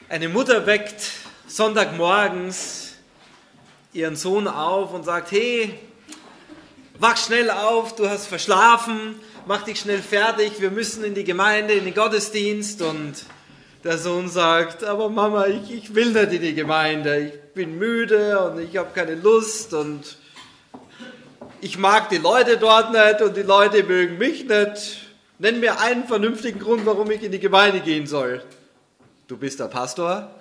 Eine Mutter weckt Sonntagmorgens ihren Sohn auf und sagt, hey, wach schnell auf, du hast verschlafen, mach dich schnell fertig, wir müssen in die Gemeinde, in den Gottesdienst. Und der Sohn sagt, aber Mama, ich will nicht in die Gemeinde, ich bin müde und ich habe keine Lust und ich mag die Leute dort nicht und die Leute mögen mich nicht. Nenn mir einen vernünftigen Grund, warum ich in die Gemeinde gehen soll. Du bist der Pastor?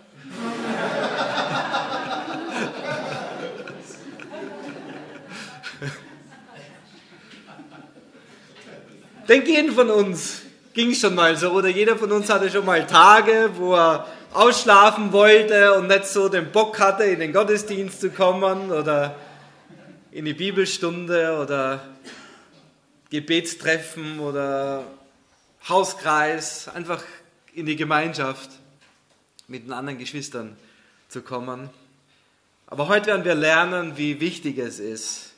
Denn jeden von uns ging es schon mal so, oder jeder von uns hatte schon mal Tage, wo er ausschlafen wollte und nicht so den Bock hatte, in den Gottesdienst zu kommen oder in die Bibelstunde oder Gebetstreffen oder Hauskreis, einfach in die Gemeinschaft mit den anderen Geschwistern zu kommen. Aber heute werden wir lernen, wie wichtig es ist,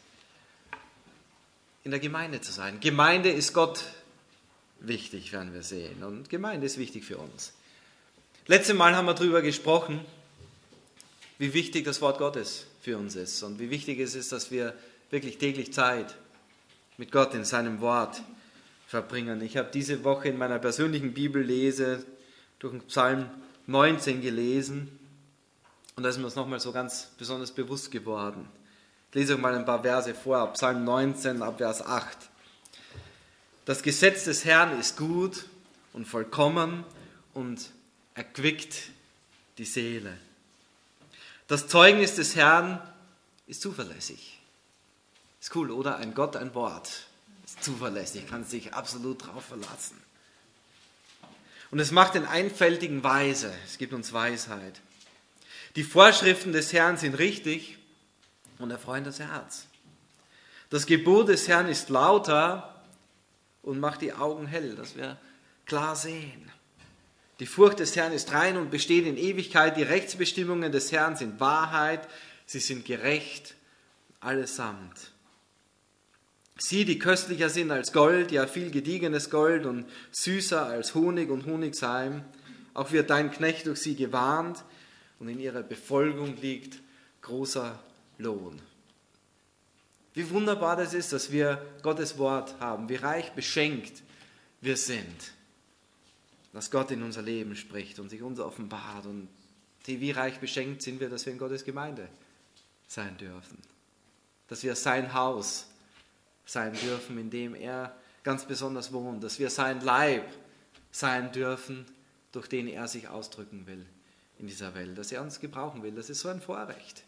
in der Gemeinde zu sein. Gemeinde ist Gott wichtig, werden wir sehen. Und Gemeinde ist wichtig für uns. Letztes Mal haben wir darüber gesprochen, wie wichtig das Wort Gottes für uns ist und wie wichtig es ist, dass wir wirklich täglich Zeit mit Gott in seinem Wort verbringen. Ich habe diese Woche in meiner persönlichen Bibellese durch den Psalm 19 gelesen und da ist mir das nochmal so ganz besonders bewusst geworden. Ich lese euch mal ein paar Verse vor, Psalm 19 ab Vers 8. Das Gesetz des Herrn ist gut und vollkommen und erquickt die Seele. Das Zeugnis des Herrn ist zuverlässig. Ist cool, oder? Ein Gott, ein Wort. Ist zuverlässig, kann sich absolut drauf verlassen. Und es macht den Einfältigen weise. Es gibt uns Weisheit. Die Vorschriften des Herrn sind richtig und erfreuen das Herz. Das Gebot des Herrn ist lauter und macht die Augen hell, dass wir klar sehen. Die Furcht des Herrn ist rein und besteht in Ewigkeit. Die Rechtsbestimmungen des Herrn sind Wahrheit. Sie sind gerecht, allesamt. Sie, die köstlicher sind als Gold, ja viel gediegenes Gold und süßer als Honig und Honigseim. Auch wird dein Knecht durch sie gewarnt und in ihrer Befolgung liegt großer Lohn. Wie wunderbar das ist, dass wir Gottes Wort haben, wie reich beschenkt wir sind, dass Gott in unser Leben spricht und sich uns offenbart. Und wie reich beschenkt sind wir, dass wir in Gottes Gemeinde sein dürfen, dass wir sein Haus sein dürfen, in dem er ganz besonders wohnt, dass wir sein Leib sein dürfen, durch den er sich ausdrücken will in dieser Welt, dass er uns gebrauchen will. Das ist so ein Vorrecht.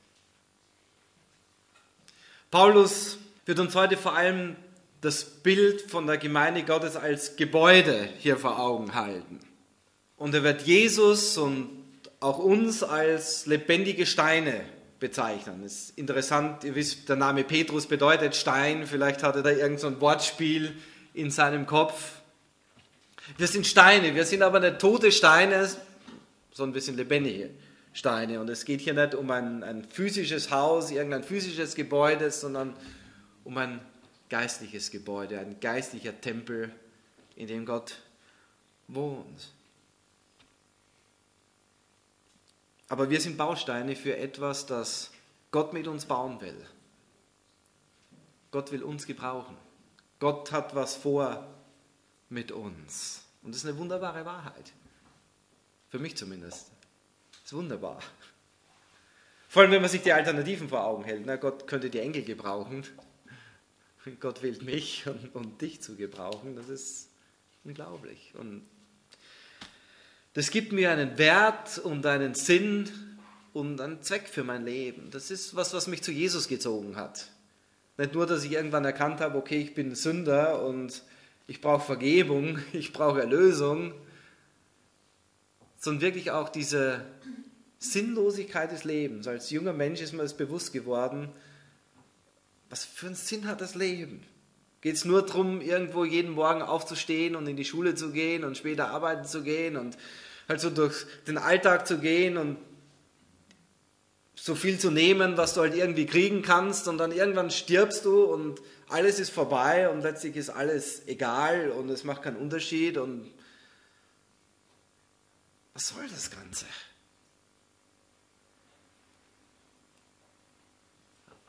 Paulus wird uns heute vor allem das Bild von der Gemeinde Gottes als Gebäude hier vor Augen halten. Und er wird Jesus und auch uns als lebendige Steine bezeichnen. Das ist interessant, ihr wisst, der Name Petrus bedeutet Stein, vielleicht hat er da irgend so ein Wortspiel in seinem Kopf. Wir sind Steine, wir sind aber nicht tote Steine, sondern wir sind lebendige Steine. Und es geht hier nicht um ein physisches Haus, irgendein physisches Gebäude, sondern um ein geistliches Gebäude, ein geistlicher Tempel, in dem Gott wohnt. Aber wir sind Bausteine für etwas, das Gott mit uns bauen will. Gott will uns gebrauchen. Gott hat was vor mit uns. Und das ist eine wunderbare Wahrheit. Für mich zumindest. Das ist wunderbar. Vor allem, wenn man sich die Alternativen vor Augen hält. Na, Gott könnte die Engel gebrauchen. Gott wählt mich und dich zu gebrauchen. Das ist unglaublich. Und das gibt mir einen Wert und einen Sinn und einen Zweck für mein Leben. Das ist was mich zu Jesus gezogen hat. Nicht nur, dass ich irgendwann erkannt habe, okay, ich bin Sünder und ich brauche Vergebung, ich brauche Erlösung, sondern wirklich auch diese Sinnlosigkeit des Lebens. Als junger Mensch ist mir das bewusst geworden, was für einen Sinn hat das Leben? Geht es nur darum, irgendwo jeden Morgen aufzustehen und in die Schule zu gehen und später arbeiten zu gehen und halt so durch den Alltag zu gehen und so viel zu nehmen, was du halt irgendwie kriegen kannst und dann irgendwann stirbst du und alles ist vorbei und letztlich ist alles egal und es macht keinen Unterschied und was soll das Ganze?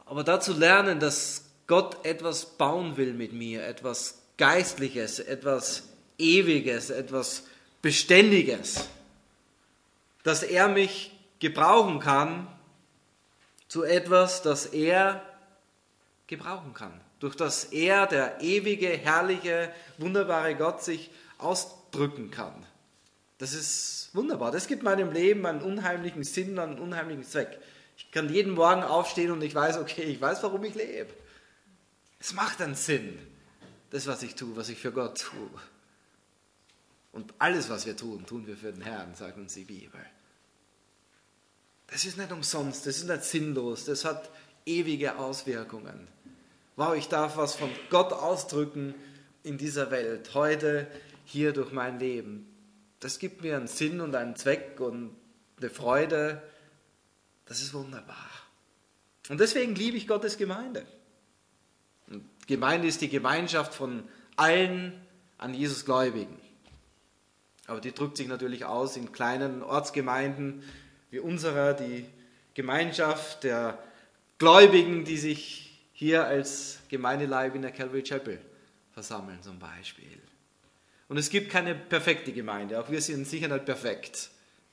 aber dazu lernen, dass Gott etwas bauen will mit mir, etwas Geistliches, etwas Ewiges, etwas Beständiges, dass er mich gebrauchen kann zu etwas, das er gebrauchen kann, durch das er, der ewige, herrliche, wunderbare Gott, sich ausdrücken kann. Das ist wunderbar. Das gibt meinem Leben einen unheimlichen Sinn, einen unheimlichen Zweck. Ich kann jeden Morgen aufstehen und ich weiß, okay, ich weiß, warum ich lebe. Es macht einen Sinn, das, was ich tue, was ich für Gott tue. Und alles, was wir tun, tun wir für den Herrn, sagt uns die Bibel. Das ist nicht umsonst, das ist nicht sinnlos, das hat ewige Auswirkungen. Wow, ich darf was von Gott ausdrücken in dieser Welt, heute, hier durch mein Leben. Das gibt mir einen Sinn und einen Zweck und eine Freude. Das ist wunderbar. Und deswegen liebe ich Gottes Gemeinde. Und Gemeinde ist die Gemeinschaft von allen an Jesus Gläubigen. Aber die drückt sich natürlich aus in kleinen Ortsgemeinden wie unserer, die Gemeinschaft der Gläubigen, die sich hier als Gemeindeleib in der Calvary Chapel versammeln zum Beispiel. Und es gibt keine perfekte Gemeinde, auch wir sind sicher nicht perfekt.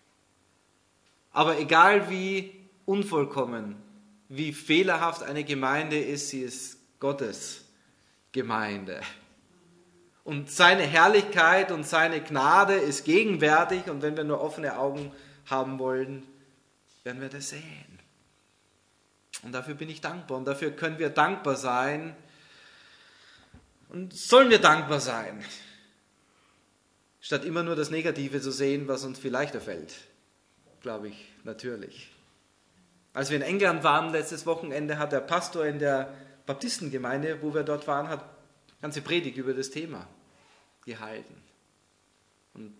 Aber egal wie unvollkommen, wie fehlerhaft eine Gemeinde ist, sie ist Gottes Gemeinde. Und seine Herrlichkeit und seine Gnade ist gegenwärtig und wenn wir nur offene Augen haben wollen, werden wir das sehen. Und dafür bin ich dankbar und dafür können wir dankbar sein und sollen wir dankbar sein, statt immer nur das Negative zu sehen, was uns viel leichter fällt, glaube ich, natürlich. Als wir in England waren, letztes Wochenende, hat der Pastor in der Baptistengemeinde, wo wir dort waren, hat ganze Predigt über das Thema gehalten. Und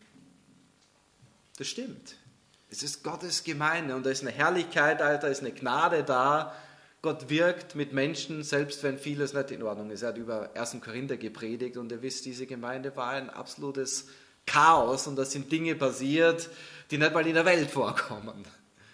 das stimmt. Es ist Gottes Gemeinde und da ist eine Herrlichkeit, da ist eine Gnade da. Gott wirkt mit Menschen, selbst wenn vieles nicht in Ordnung ist. Er hat über 1. Korinther gepredigt und ihr wisst, diese Gemeinde war ein absolutes Chaos und da sind Dinge passiert, die nicht mal in der Welt vorkommen.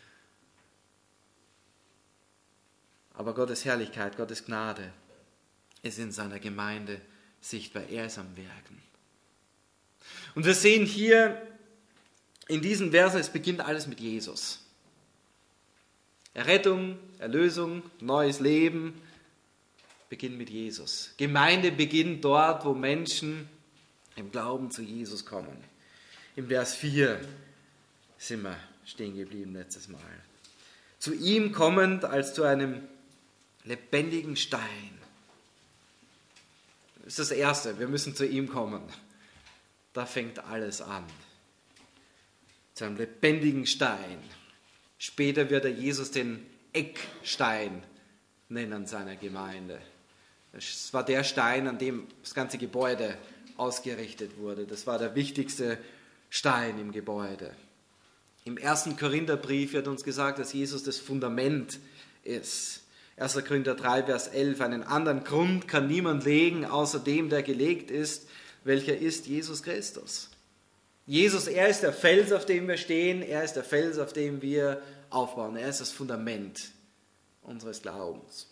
Aber Gottes Herrlichkeit, Gottes Gnade ist in seiner Gemeinde sichtbar. Er ist am Wirken. Und wir sehen hier in diesen Versen, es beginnt alles mit Jesus. Errettung, Erlösung, neues Leben beginnt mit Jesus. Gemeinde beginnt dort, wo Menschen im Glauben zu Jesus kommen. Im Vers 4 sind wir stehen geblieben letztes Mal. Zu ihm kommend als zu einem lebendigen Stein. Das ist das Erste, wir müssen zu ihm kommen. Da fängt alles an. Zu einem lebendigen Stein. Später wird er Jesus den Eckstein nennen seiner Gemeinde. Das war der Stein, an dem das ganze Gebäude ausgerichtet wurde. Das war der wichtigste Stein im Gebäude. Im 1. Korintherbrief wird uns gesagt, dass Jesus das Fundament ist. 1. Korinther 3, Vers 11. Einen anderen Grund kann niemand legen, außer dem, der gelegt ist, welcher ist Jesus Christus. Jesus, er ist der Fels, auf dem wir stehen. Er ist der Fels, auf dem wir aufbauen. Er ist das Fundament unseres Glaubens.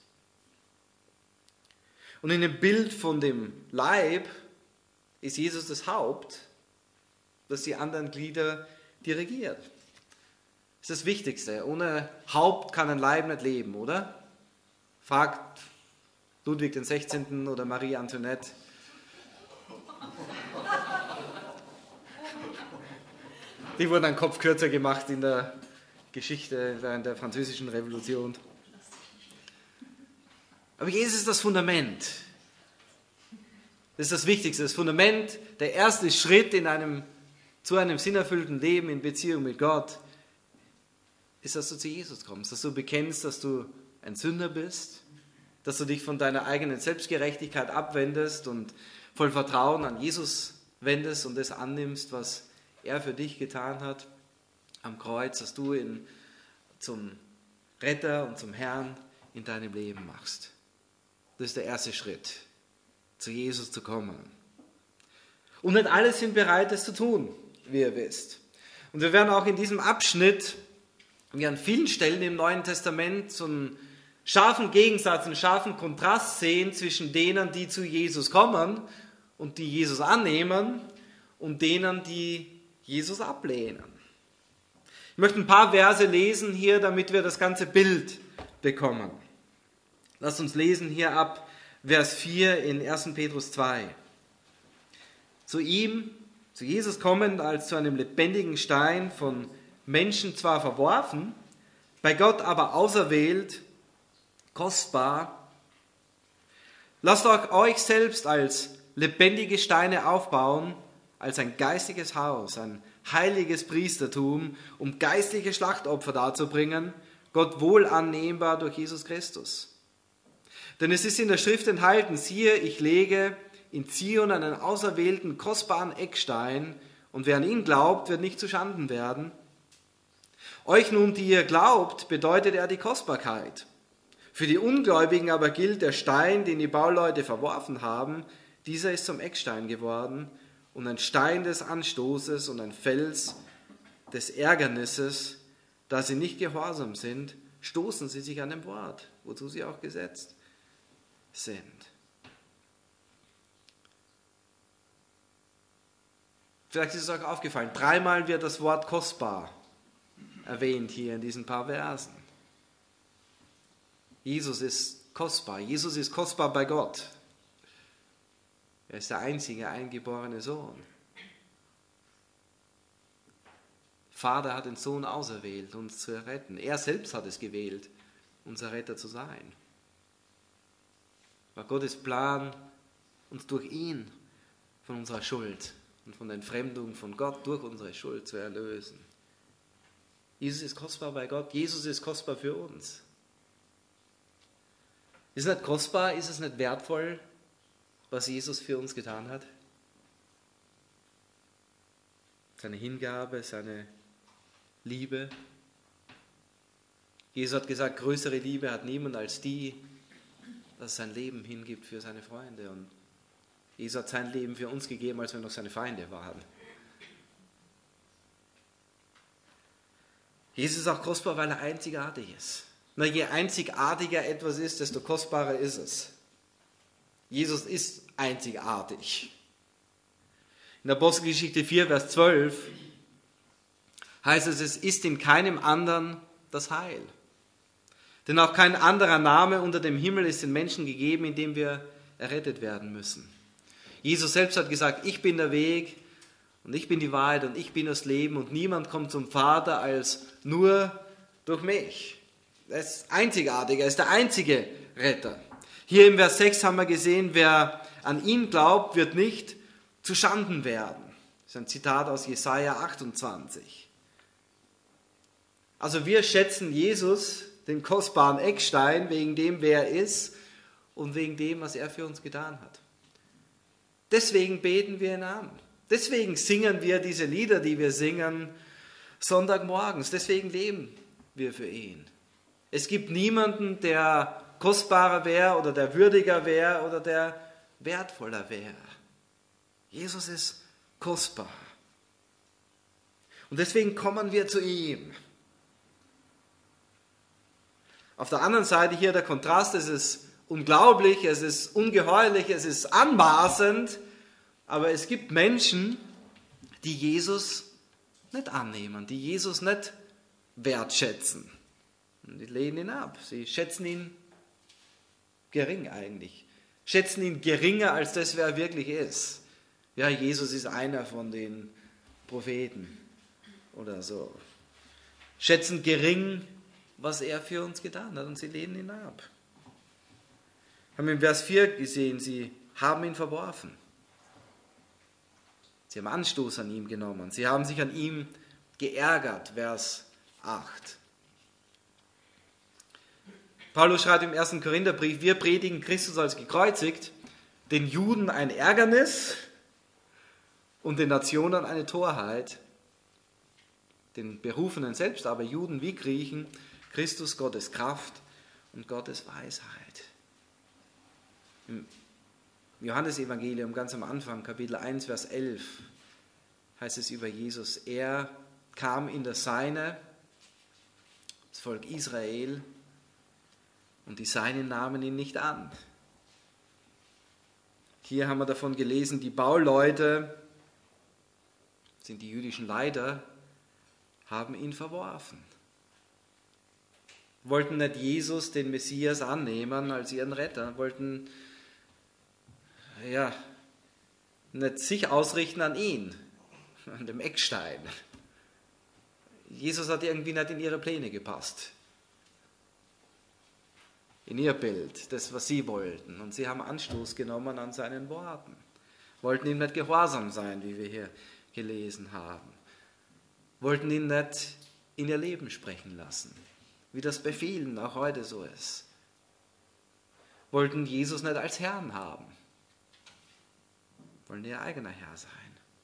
Und in dem Bild von dem Leib ist Jesus das Haupt, das die anderen Glieder dirigiert. Das ist das Wichtigste. Ohne Haupt kann ein Leib nicht leben, oder? Fragt Ludwig XVI. Oder Marie Antoinette. Die wurden einen Kopf kürzer gemacht in der Geschichte während der Französischen Revolution. Aber Jesus ist das Fundament. Das ist das Wichtigste, das Fundament, der erste Schritt zu einem sinnerfüllten Leben in Beziehung mit Gott, ist, dass du zu Jesus kommst, dass du bekennst, dass du ein Sünder bist, dass du dich von deiner eigenen Selbstgerechtigkeit abwendest und voll Vertrauen an Jesus wendest und das annimmst, was er für dich getan hat am Kreuz, dass du ihn zum Retter und zum Herrn in deinem Leben machst. Das ist der erste Schritt, zu Jesus zu kommen. Und nicht alle sind bereit, das zu tun, wie ihr wisst. Und wir werden auch in diesem Abschnitt, wie an vielen Stellen im Neuen Testament, so einen scharfen Gegensatz, einen scharfen Kontrast sehen zwischen denen, die zu Jesus kommen und die Jesus annehmen und denen, die Jesus ablehnen. Ich möchte ein paar Verse lesen hier, damit wir das ganze Bild bekommen. Lasst uns lesen hier ab Vers 4 in 1. Petrus 2. Zu Jesus kommend als zu einem lebendigen Stein, von Menschen zwar verworfen, bei Gott aber auserwählt, kostbar. Lasst euch selbst als lebendige Steine aufbauen, als ein geistiges Haus, ein heiliges Priestertum, um geistliche Schlachtopfer darzubringen, Gott wohl annehmbar durch Jesus Christus. Denn es ist in der Schrift enthalten, siehe, ich lege in Zion einen auserwählten, kostbaren Eckstein, und wer an ihn glaubt, wird nicht zu Schanden werden. Euch nun, die ihr glaubt, bedeutet er die Kostbarkeit. Für die Ungläubigen aber gilt der Stein, den die Bauleute verworfen haben, dieser ist zum Eckstein geworden und ein Stein des Anstoßes und ein Fels des Ärgernisses. Da sie nicht gehorsam sind, stoßen sie sich an dem Wort, wozu sie auch gesetzt sind. Vielleicht ist es euch aufgefallen, 3-mal wird das Wort kostbar erwähnt hier in diesen paar Versen. Jesus ist kostbar. Jesus ist kostbar bei Gott. Er ist der einzige eingeborene Sohn. Vater hat den Sohn auserwählt, uns zu erretten. Er selbst hat es gewählt, unser Retter zu sein. War Gottes Plan, uns durch ihn von unserer Schuld und von der Entfremdung von Gott durch unsere Schuld zu erlösen. Jesus ist kostbar bei Gott. Jesus ist kostbar für uns. Ist es nicht kostbar, ist es nicht wertvoll, was Jesus für uns getan hat? Seine Hingabe, seine Liebe. Jesus hat gesagt, größere Liebe hat niemand als die, dass sein Leben hingibt für seine Freunde. Und Jesus hat sein Leben für uns gegeben, als wir noch seine Feinde waren. Jesus ist auch kostbar, weil er einzigartig ist. Na, je einzigartiger etwas ist, desto kostbarer ist es. Jesus ist einzigartig. In der Apostelgeschichte 4, Vers 12 heißt es, es ist in keinem anderen das Heil. Denn auch kein anderer Name unter dem Himmel ist den Menschen gegeben, in dem wir errettet werden müssen. Jesus selbst hat gesagt, ich bin der Weg und ich bin die Wahrheit und ich bin das Leben und niemand kommt zum Vater als nur durch mich. Er ist einzigartig, er ist der einzige Retter. Hier im Vers 6 haben wir gesehen, wer an ihn glaubt, wird nicht zu Schanden werden. Das ist ein Zitat aus Jesaja 28. Also wir schätzen Jesus, den kostbaren Eckstein, wegen dem, wer er ist und wegen dem, was er für uns getan hat. Deswegen beten wir ihn an. Deswegen singen wir diese Lieder, die wir singen, Sonntagmorgens. Deswegen leben wir für ihn. Es gibt niemanden, der kostbarer wäre oder der würdiger wäre oder der wertvoller wäre. Jesus ist kostbar. Und deswegen kommen wir zu ihm. Auf der anderen Seite hier der Kontrast, es ist unglaublich, es ist ungeheuerlich, es ist anmaßend, aber es gibt Menschen, die Jesus nicht annehmen, die Jesus nicht wertschätzen. Und die lehnen ihn ab, sie schätzen ihn gering eigentlich, schätzen ihn geringer als das, wer er wirklich ist. Ja, Jesus ist einer von den Propheten oder so. Schätzen gering, was er für uns getan hat und sie lehnen ihn ab. Haben wir im Vers 4 gesehen, sie haben ihn verworfen. Sie haben Anstoß an ihm genommen. Sie haben sich an ihm geärgert, Vers 8. Paulus schreibt im 1. Korintherbrief, wir predigen Christus als gekreuzigt, den Juden ein Ärgernis und den Nationen eine Torheit, den Berufenen selbst, aber Juden wie Griechen, Christus Gottes Kraft und Gottes Weisheit. Im Johannesevangelium ganz am Anfang, Kapitel 1, Vers 11, heißt es über Jesus, er kam in das Seine, das Volk Israel, Und die Seinen nahmen ihn nicht an. Hier haben wir davon gelesen, die Bauleute, sind die jüdischen Leiter, haben ihn verworfen. Wollten nicht Jesus, den Messias, annehmen als ihren Retter, wollten nicht sich ausrichten an ihn, an dem Eckstein. Jesus hat irgendwie nicht in ihre Pläne gepasst, in ihr Bild, das, was sie wollten. Und sie haben Anstoß genommen an seinen Worten, wollten ihm nicht gehorsam sein, wie wir hier gelesen haben, wollten ihn nicht in ihr Leben sprechen lassen, wie das bei vielen auch heute so ist, wollten Jesus nicht als Herrn haben, wollen ihr eigener Herr sein.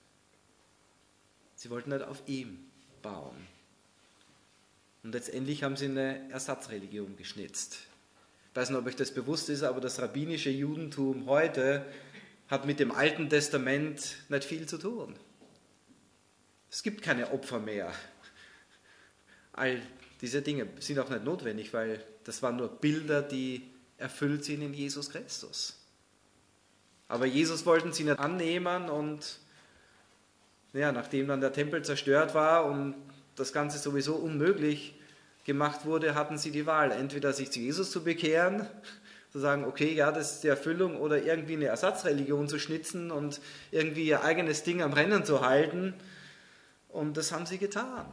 Sie wollten nicht auf ihm bauen. Und letztendlich haben sie eine Ersatzreligion geschnitzt. Ich weiß nicht, ob euch das bewusst ist, aber das rabbinische Judentum heute hat mit dem Alten Testament nicht viel zu tun. Es gibt keine Opfer mehr. All diese Dinge sind auch nicht notwendig, weil das waren nur Bilder, die erfüllt sind in Jesus Christus. Aber Jesus wollten sie nicht annehmen und nachdem dann der Tempel zerstört war und das Ganze sowieso unmöglich gemacht wurde, hatten sie die Wahl, entweder sich zu Jesus zu bekehren, zu sagen, okay, ja, das ist die Erfüllung, oder irgendwie eine Ersatzreligion zu schnitzen und irgendwie ihr eigenes Ding am Rennen zu halten. Und das haben sie getan.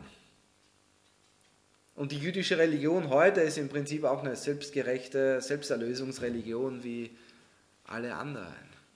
Und die jüdische Religion heute ist im Prinzip auch eine selbstgerechte Selbsterlösungsreligion wie alle anderen.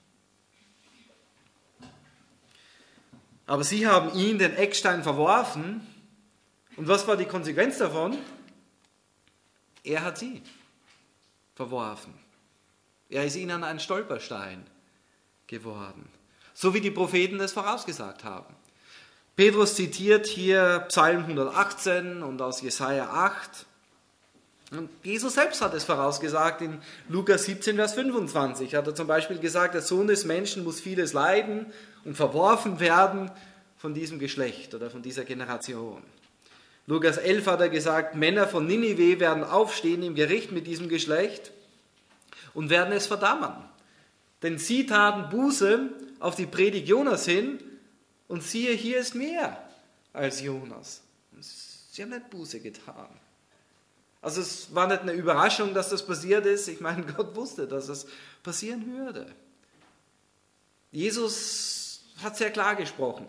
Aber sie haben ihn, den Eckstein, verworfen. Und was war die Konsequenz davon? Er hat sie verworfen. Er ist ihnen ein Stolperstein geworden. So wie die Propheten es vorausgesagt haben. Petrus zitiert hier Psalm 118 und aus Jesaja 8. Und Jesus selbst hat es vorausgesagt in Lukas 17, Vers 25. Hat er zum Beispiel gesagt, der Sohn des Menschen muss vieles leiden und verworfen werden von diesem Geschlecht oder von dieser Generation. Lukas 11 hat er gesagt, Männer von Ninive werden aufstehen im Gericht mit diesem Geschlecht und werden es verdammen. Denn sie taten Buße auf die Predigt Jonas hin und siehe, hier ist mehr als Jonas. Sie haben nicht Buße getan. Also es war nicht eine Überraschung, dass das passiert ist. Ich meine, Gott wusste, dass es passieren würde. Jesus hat sehr klar gesprochen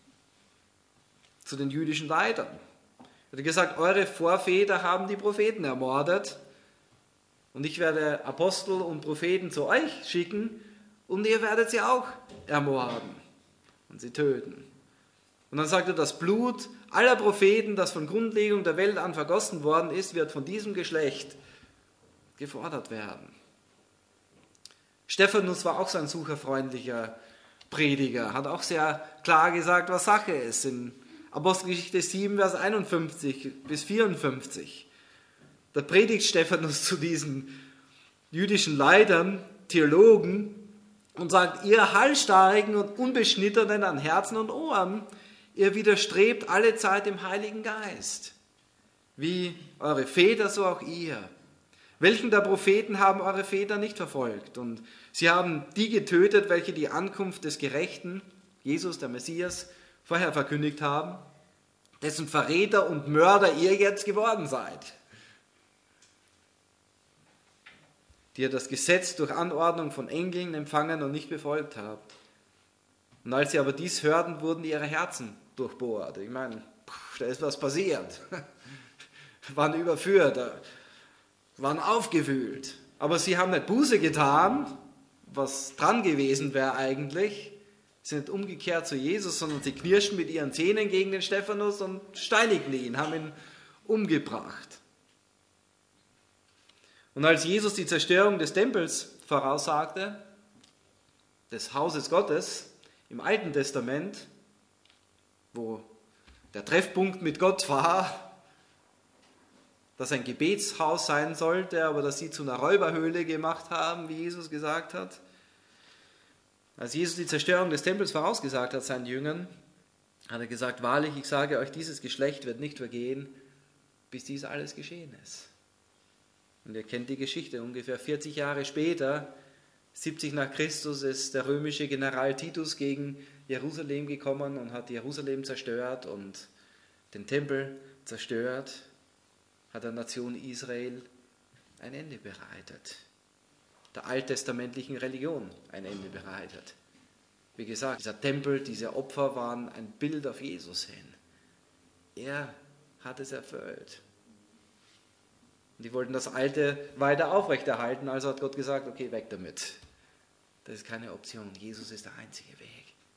zu den jüdischen Leitern. Er hat gesagt, eure Vorväter haben die Propheten ermordet und ich werde Apostel und Propheten zu euch schicken und ihr werdet sie auch ermorden und sie töten. Und dann sagt er, das Blut aller Propheten, das von Grundlegung der Welt an vergossen worden ist, wird von diesem Geschlecht gefordert werden. Stephanus war auch so ein sucherfreundlicher Prediger, hat auch sehr klar gesagt, was Sache ist. In Apostelgeschichte 7, Vers 51 bis 54. Da predigt Stephanus zu diesen jüdischen Leitern, Theologen, und sagt, ihr Halsstarrigen und Unbeschnittenen an Herzen und Ohren, ihr widerstrebt alle Zeit dem Heiligen Geist, wie eure Väter, so auch ihr. Welchen der Propheten haben eure Väter nicht verfolgt? Und sie haben die getötet, welche die Ankunft des Gerechten, Jesus, der Messias, vorher verkündigt haben, dessen Verräter und Mörder ihr jetzt geworden seid. Die ihr das Gesetz durch Anordnung von Engeln empfangen und nicht befolgt habt. Und als sie aber dies hörten, wurden ihre Herzen durchbohrt. Ich meine, da ist was passiert. Waren überführt, waren aufgewühlt. Aber sie haben nicht Buße getan, was dran gewesen wäre eigentlich. Sie sind umgekehrt zu Jesus, sondern sie knirschten mit ihren Zähnen gegen den Stephanus und steinigten ihn, haben ihn umgebracht. Und als Jesus die Zerstörung des Tempels voraussagte, des Hauses Gottes, im Alten Testament, wo der Treffpunkt mit Gott war, das ein Gebetshaus sein sollte, aber das sie zu einer Räuberhöhle gemacht haben, wie Jesus gesagt hat. Als Jesus die Zerstörung des Tempels vorausgesagt hat seinen Jüngern, hat er gesagt, wahrlich, ich sage euch, dieses Geschlecht wird nicht vergehen, bis dies alles geschehen ist. Und ihr kennt die Geschichte, ungefähr 40 Jahre später, 70 nach Christus, ist der römische General Titus gegen Jerusalem gekommen und hat Jerusalem zerstört und den Tempel zerstört, hat der Nation Israel ein Ende bereitet. Der alttestamentlichen Religion ein Ende bereitet. Wie gesagt, dieser Tempel, diese Opfer waren ein Bild auf Jesus hin. Er hat es erfüllt. Und die wollten das Alte weiter aufrechterhalten, also hat Gott gesagt, okay, weg damit. Das ist keine Option. Jesus ist der einzige Weg.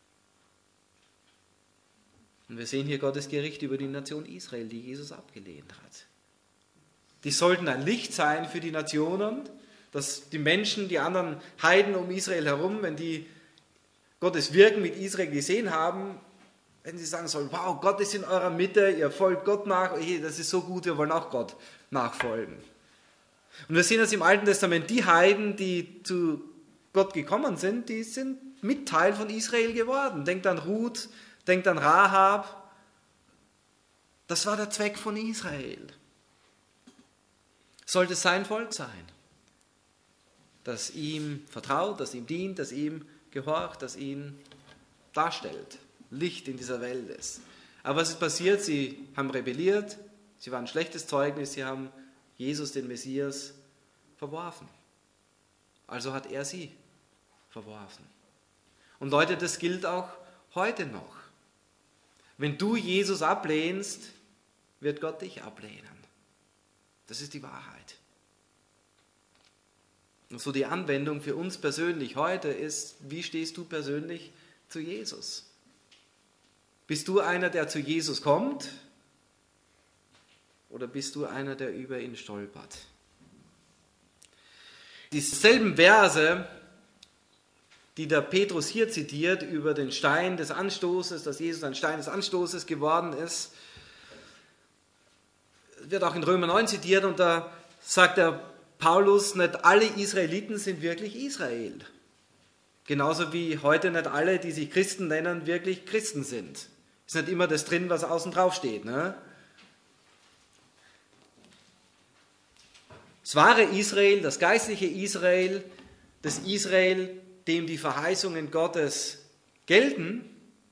Und wir sehen hier Gottes Gericht über die Nation Israel, die Jesus abgelehnt hat. Die sollten ein Licht sein für die Nationen, dass die Menschen, die anderen Heiden um Israel herum, wenn die Gottes Wirken mit Israel gesehen haben, wenn sie sagen sollen, wow, Gott ist in eurer Mitte, ihr folgt Gott nach, hey, das ist so gut, wir wollen auch Gott nachfolgen. Und wir sehen das im Alten Testament, die Heiden, die zu Gott gekommen sind, die sind mit Teil von Israel geworden. Denkt an Ruth, denkt an Rahab. Das war der Zweck von Israel. Sollte sein Volk sein, das ihm vertraut, das ihm dient, das ihm gehorcht, das ihn darstellt, Licht in dieser Welt ist. Aber was ist passiert? Sie haben rebelliert, sie waren ein schlechtes Zeugnis, sie haben Jesus, den Messias, verworfen. Also hat er sie verworfen. Und Leute, das gilt auch heute noch. Wenn du Jesus ablehnst, wird Gott dich ablehnen. Das ist die Wahrheit. Und so die Anwendung für uns persönlich heute ist, wie stehst du persönlich zu Jesus? Bist du einer, der zu Jesus kommt? Oder bist du einer, der über ihn stolpert? Dieselben Verse, die der Petrus hier zitiert, über den Stein des Anstoßes, dass Jesus ein Stein des Anstoßes geworden ist, wird auch in Römer 9 zitiert und da sagt der Paulus, nicht alle Israeliten sind wirklich Israel. Genauso wie heute nicht alle, die sich Christen nennen, wirklich Christen sind. Ist nicht immer das drin, was außen drauf steht. Ne? Das wahre Israel, das geistliche Israel, das Israel, dem die Verheißungen Gottes gelten,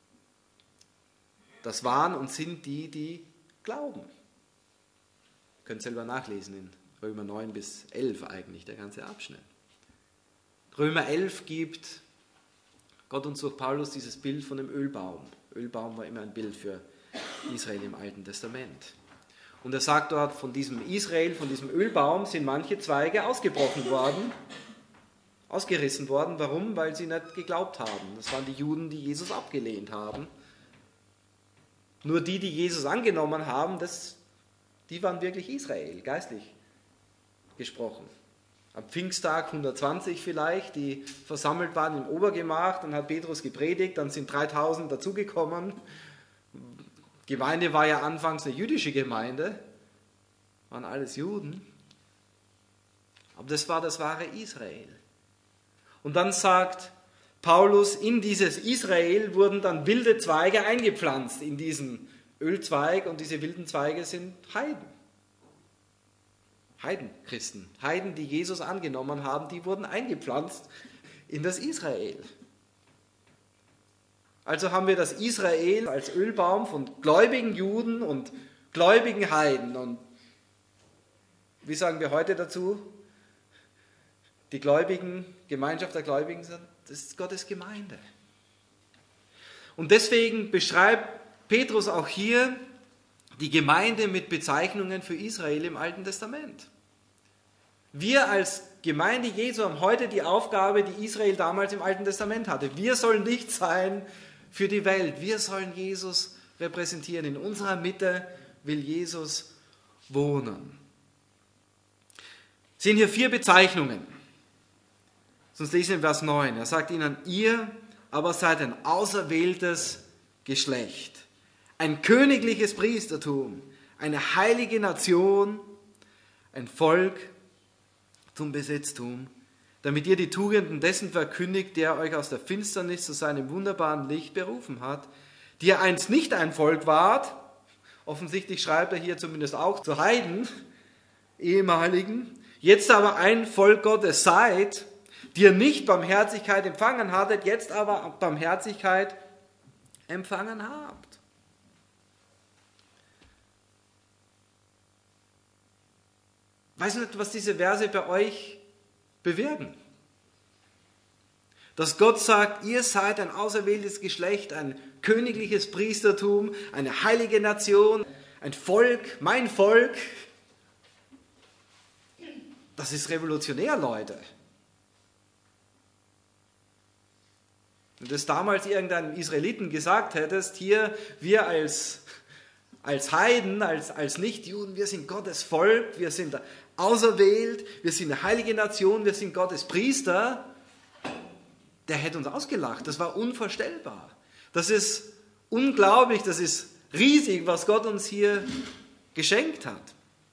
das waren und sind die, die glauben. Ihr könnt selber nachlesen in Römer 9 bis 11 eigentlich, der ganze Abschnitt. Römer 11 gibt Gott uns durch Paulus dieses Bild von dem Ölbaum. Ölbaum war immer ein Bild für Israel im Alten Testament. Und er sagt dort, von diesem Israel, von diesem Ölbaum sind manche Zweige ausgebrochen worden, ausgerissen worden. Warum? Weil sie nicht geglaubt haben. Das waren die Juden, die Jesus abgelehnt haben. Nur die, die Jesus angenommen haben, die waren wirklich Israel, geistlich gesprochen. Am Pfingsttag 120 vielleicht, die versammelt waren im Obergemach, dann hat Petrus gepredigt, dann sind 3000 dazugekommen. Gemeinde war ja anfangs eine jüdische Gemeinde, waren alles Juden. Aber das war das wahre Israel. Und dann sagt Paulus, in dieses Israel wurden dann wilde Zweige eingepflanzt, in diesen Ölzweig, und diese wilden Zweige sind Heiden. Heidenchristen, Heiden, die Jesus angenommen haben, die wurden eingepflanzt in das Israel. Also haben wir das Israel als Ölbaum von gläubigen Juden und gläubigen Heiden. Und wie sagen wir heute dazu? Die Gläubigen, Gemeinschaft der Gläubigen, das ist Gottes Gemeinde. Und deswegen beschreibt Petrus auch hier die Gemeinde mit Bezeichnungen für Israel im Alten Testament. Wir als Gemeinde Jesu haben heute die Aufgabe, die Israel damals im Alten Testament hatte. Wir sollen Licht sein für die Welt. Wir sollen Jesus repräsentieren. In unserer Mitte will Jesus wohnen. Es sind hier 4 Bezeichnungen. Sonst lesen wir in Vers 9. Er sagt ihnen, ihr aber seid ein auserwähltes Geschlecht, ein königliches Priestertum, eine heilige Nation, ein Volk zum Besitztum, damit ihr die Tugenden dessen verkündigt, der euch aus der Finsternis zu seinem wunderbaren Licht berufen hat, die ihr einst nicht ein Volk wart, offensichtlich schreibt er hier zumindest auch zu Heiden, ehemaligen, Jetzt aber ein Volk Gottes seid, die ihr nicht Barmherzigkeit empfangen hattet, jetzt aber Barmherzigkeit empfangen habt. Weiß nicht, was diese Verse bei euch bewirken. Dass Gott sagt, ihr seid ein auserwähltes Geschlecht, ein königliches Priestertum, eine heilige Nation, ein Volk, mein Volk. Das ist revolutionär, Leute. Wenn du das damals irgendeinem Israeliten gesagt hättest, hier, wir als Heiden, als Nichtjuden, wir sind Gottes Volk, wir sind auserwählt, wir sind eine heilige Nation, wir sind Gottes Priester, der hätte uns ausgelacht. Das war unvorstellbar. Das ist unglaublich, das ist riesig, was Gott uns hier geschenkt hat.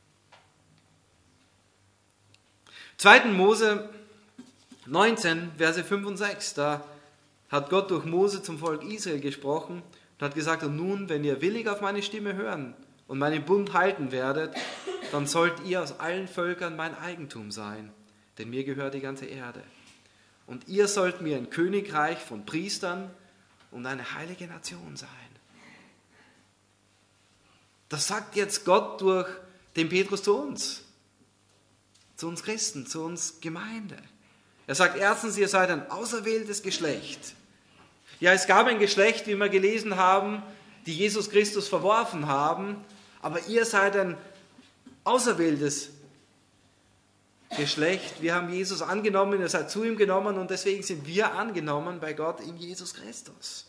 2. Mose 19, Verse 5 und 6, da hat Gott durch Mose zum Volk Israel gesprochen und hat gesagt, und nun, wenn ihr willig auf meine Stimme hören und meinen Bund halten werdet, dann sollt ihr aus allen Völkern mein Eigentum sein, denn mir gehört die ganze Erde. Und ihr sollt mir ein Königreich von Priestern und eine heilige Nation sein. Das sagt jetzt Gott durch den Petrus zu uns Christen, zu uns Gemeinde. Er sagt erstens, ihr seid ein auserwähltes Geschlecht. Ja, es gab ein Geschlecht, wie wir gelesen haben, die Jesus Christus verworfen haben, aber ihr seid ein auserwähltes Geschlecht. Wir haben Jesus angenommen, ihr seid zu ihm genommen und deswegen sind wir angenommen bei Gott in Jesus Christus.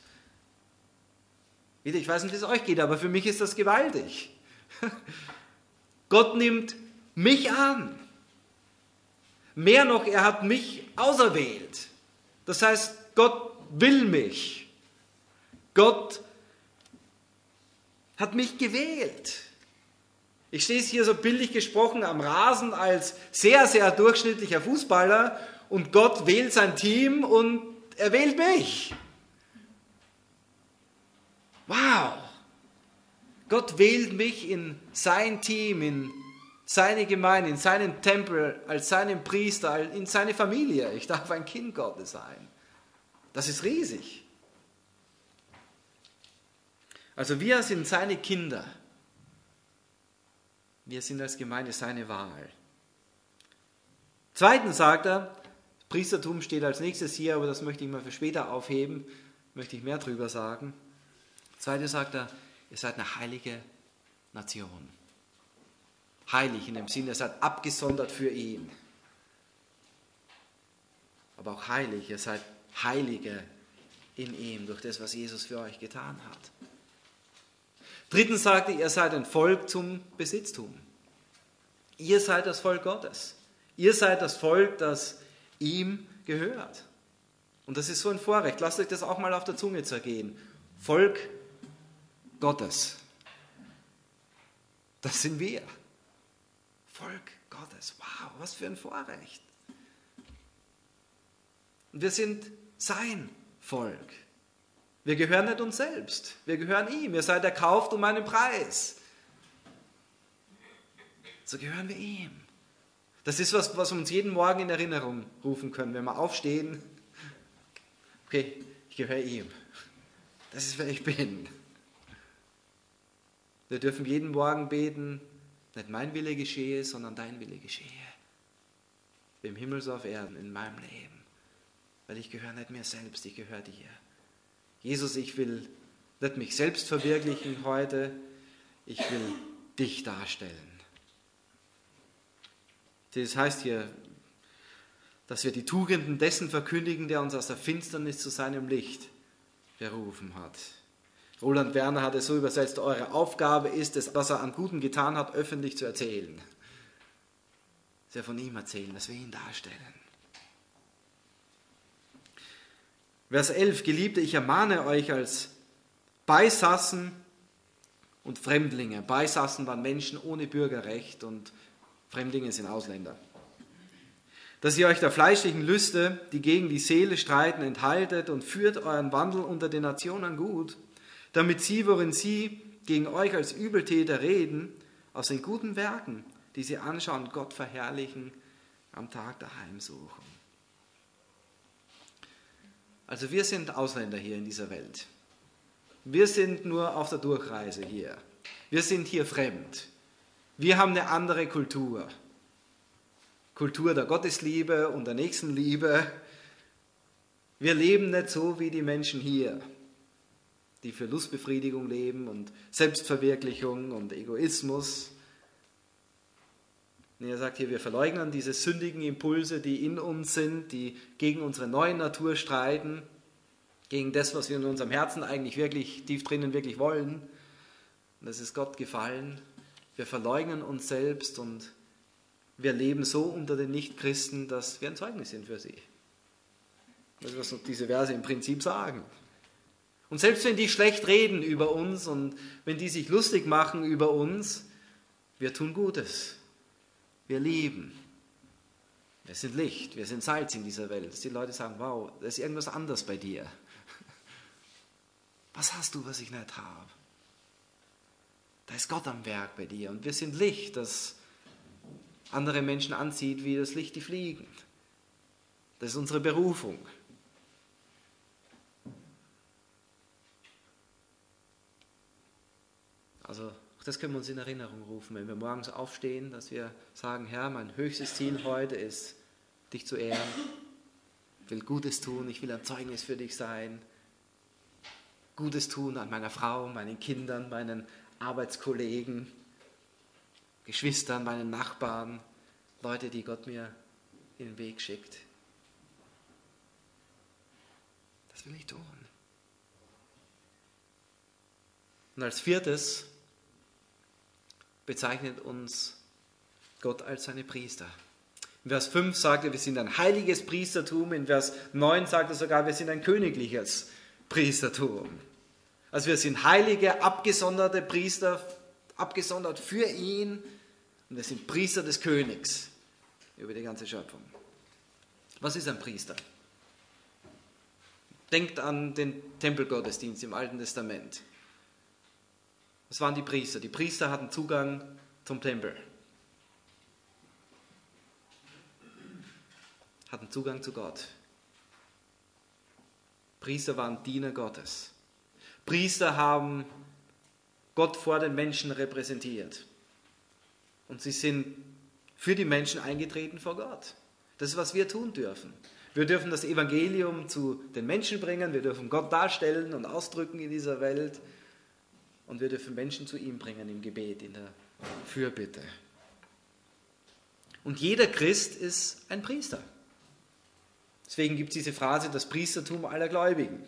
Ich weiß nicht, wie es euch geht, aber für mich ist das gewaltig. Gott nimmt mich an. Mehr noch, er hat mich auserwählt. Das heißt, Gott will mich. Gott hat mich gewählt. Ich stehe hier so bildlich gesprochen am Rasen als sehr, sehr durchschnittlicher Fußballer und Gott wählt sein Team und er wählt mich. Wow! Gott wählt mich in sein Team, in seine Gemeinde, in seinen Tempel, als seinen Priester, in seine Familie. Ich darf ein Kind Gottes sein. Das ist riesig. Also wir sind seine Kinder. Wir sind als Gemeinde seine Wahl. Zweitens sagt er, Priestertum steht als nächstes hier, aber das möchte ich mal für später aufheben, möchte ich mehr drüber sagen. Zweitens sagt er, ihr seid eine heilige Nation. Heilig in dem Sinne, ihr seid abgesondert für ihn. Aber auch heilig, ihr seid Heilige in ihm, durch das, was Jesus für euch getan hat. Drittens sagte, ihr seid ein Volk zum Besitztum. Ihr seid das Volk Gottes. Ihr seid das Volk, das ihm gehört. Und das ist so ein Vorrecht. Lasst euch das auch mal auf der Zunge zergehen. Volk Gottes. Das sind wir. Volk Gottes. Wow, was für ein Vorrecht. Und wir sind sein Volk. Wir gehören nicht uns selbst, wir gehören ihm. Ihr seid erkauft um einen Preis. So gehören wir ihm. Das ist was wir uns jeden Morgen in Erinnerung rufen können, wenn wir aufstehen. Okay, ich gehöre ihm. Das ist, wer ich bin. Wir dürfen jeden Morgen beten, nicht mein Wille geschehe, sondern dein Wille geschehe. Wie im Himmel so auf Erden, in meinem Leben. Weil ich gehöre nicht mir selbst, ich gehöre dir. Jesus, ich will nicht mich selbst verwirklichen heute, ich will dich darstellen. Das heißt hier, dass wir die Tugenden dessen verkündigen, der uns aus der Finsternis zu seinem Licht berufen hat. Roland Werner hat es so übersetzt, eure Aufgabe ist es, was er an Guten getan hat, öffentlich zu erzählen. Dass wir von ihm erzählen, dass wir ihn darstellen. Vers 11, Geliebte, ich ermahne euch als Beisassen und Fremdlinge. Beisassen waren Menschen ohne Bürgerrecht und Fremdlinge sind Ausländer. Dass ihr euch der fleischlichen Lüste, die gegen die Seele streiten, enthaltet und führt euren Wandel unter den Nationen gut, damit sie, worin sie gegen euch als Übeltäter reden, aus den guten Werken, die sie anschauen, Gott verherrlichen am Tag der Heimsuchung. Also wir sind Ausländer hier in dieser Welt. Wir sind nur auf der Durchreise hier. Wir sind hier fremd. Wir haben eine andere Kultur. Kultur der Gottesliebe und der Nächstenliebe. Wir leben nicht so wie die Menschen hier, die für Lustbefriedigung leben und Selbstverwirklichung und Egoismus. Und er sagt hier, wir verleugnen diese sündigen Impulse, die in uns sind, die gegen unsere neue Natur streiten, gegen das, was wir in unserem Herzen eigentlich wirklich tief drinnen wirklich wollen. Und das ist Gott gefallen. Wir verleugnen uns selbst und wir leben so unter den Nichtchristen, dass wir ein Zeugnis sind für sie. Das ist, was diese Verse im Prinzip sagen. Und selbst wenn die schlecht reden über uns und wenn die sich lustig machen über uns, wir tun Gutes. Wir lieben. Wir sind Licht, wir sind Salz in dieser Welt. Dass die Leute sagen, wow, da ist irgendwas anders bei dir. Was hast du, was ich nicht habe? Da ist Gott am Werk bei dir. Und wir sind Licht, das andere Menschen anzieht, wie das Licht die Fliegen. Das ist unsere Berufung. Also auch das können wir uns in Erinnerung rufen, wenn wir morgens aufstehen, dass wir sagen, Herr, mein höchstes Ziel heute ist, dich zu ehren. Ich will Gutes tun, ich will ein Zeugnis für dich sein. Gutes tun an meiner Frau, meinen Kindern, meinen Arbeitskollegen, Geschwistern, meinen Nachbarn, Leute, die Gott mir in den Weg schickt. Das will ich tun. Und als viertes bezeichnet uns Gott als seine Priester. In Vers 5 sagt er, wir sind ein heiliges Priestertum. In Vers 9 sagt er sogar, wir sind ein königliches Priestertum. Also wir sind heilige, abgesonderte Priester, abgesondert für ihn. Und wir sind Priester des Königs über die ganze Schöpfung. Was ist ein Priester? Denkt an den Tempelgottesdienst im Alten Testament. Was waren die Priester? Die Priester hatten Zugang zum Tempel. Hatten Zugang zu Gott. Priester waren Diener Gottes. Priester haben Gott vor den Menschen repräsentiert. Und sie sind für die Menschen eingetreten vor Gott. Das ist, was wir tun dürfen. Wir dürfen das Evangelium zu den Menschen bringen, wir dürfen Gott darstellen und ausdrücken in dieser Welt und wir dürfen Menschen zu ihm bringen im Gebet, in der Fürbitte. Und jeder Christ ist ein Priester. Deswegen gibt es diese Phrase, das Priestertum aller Gläubigen.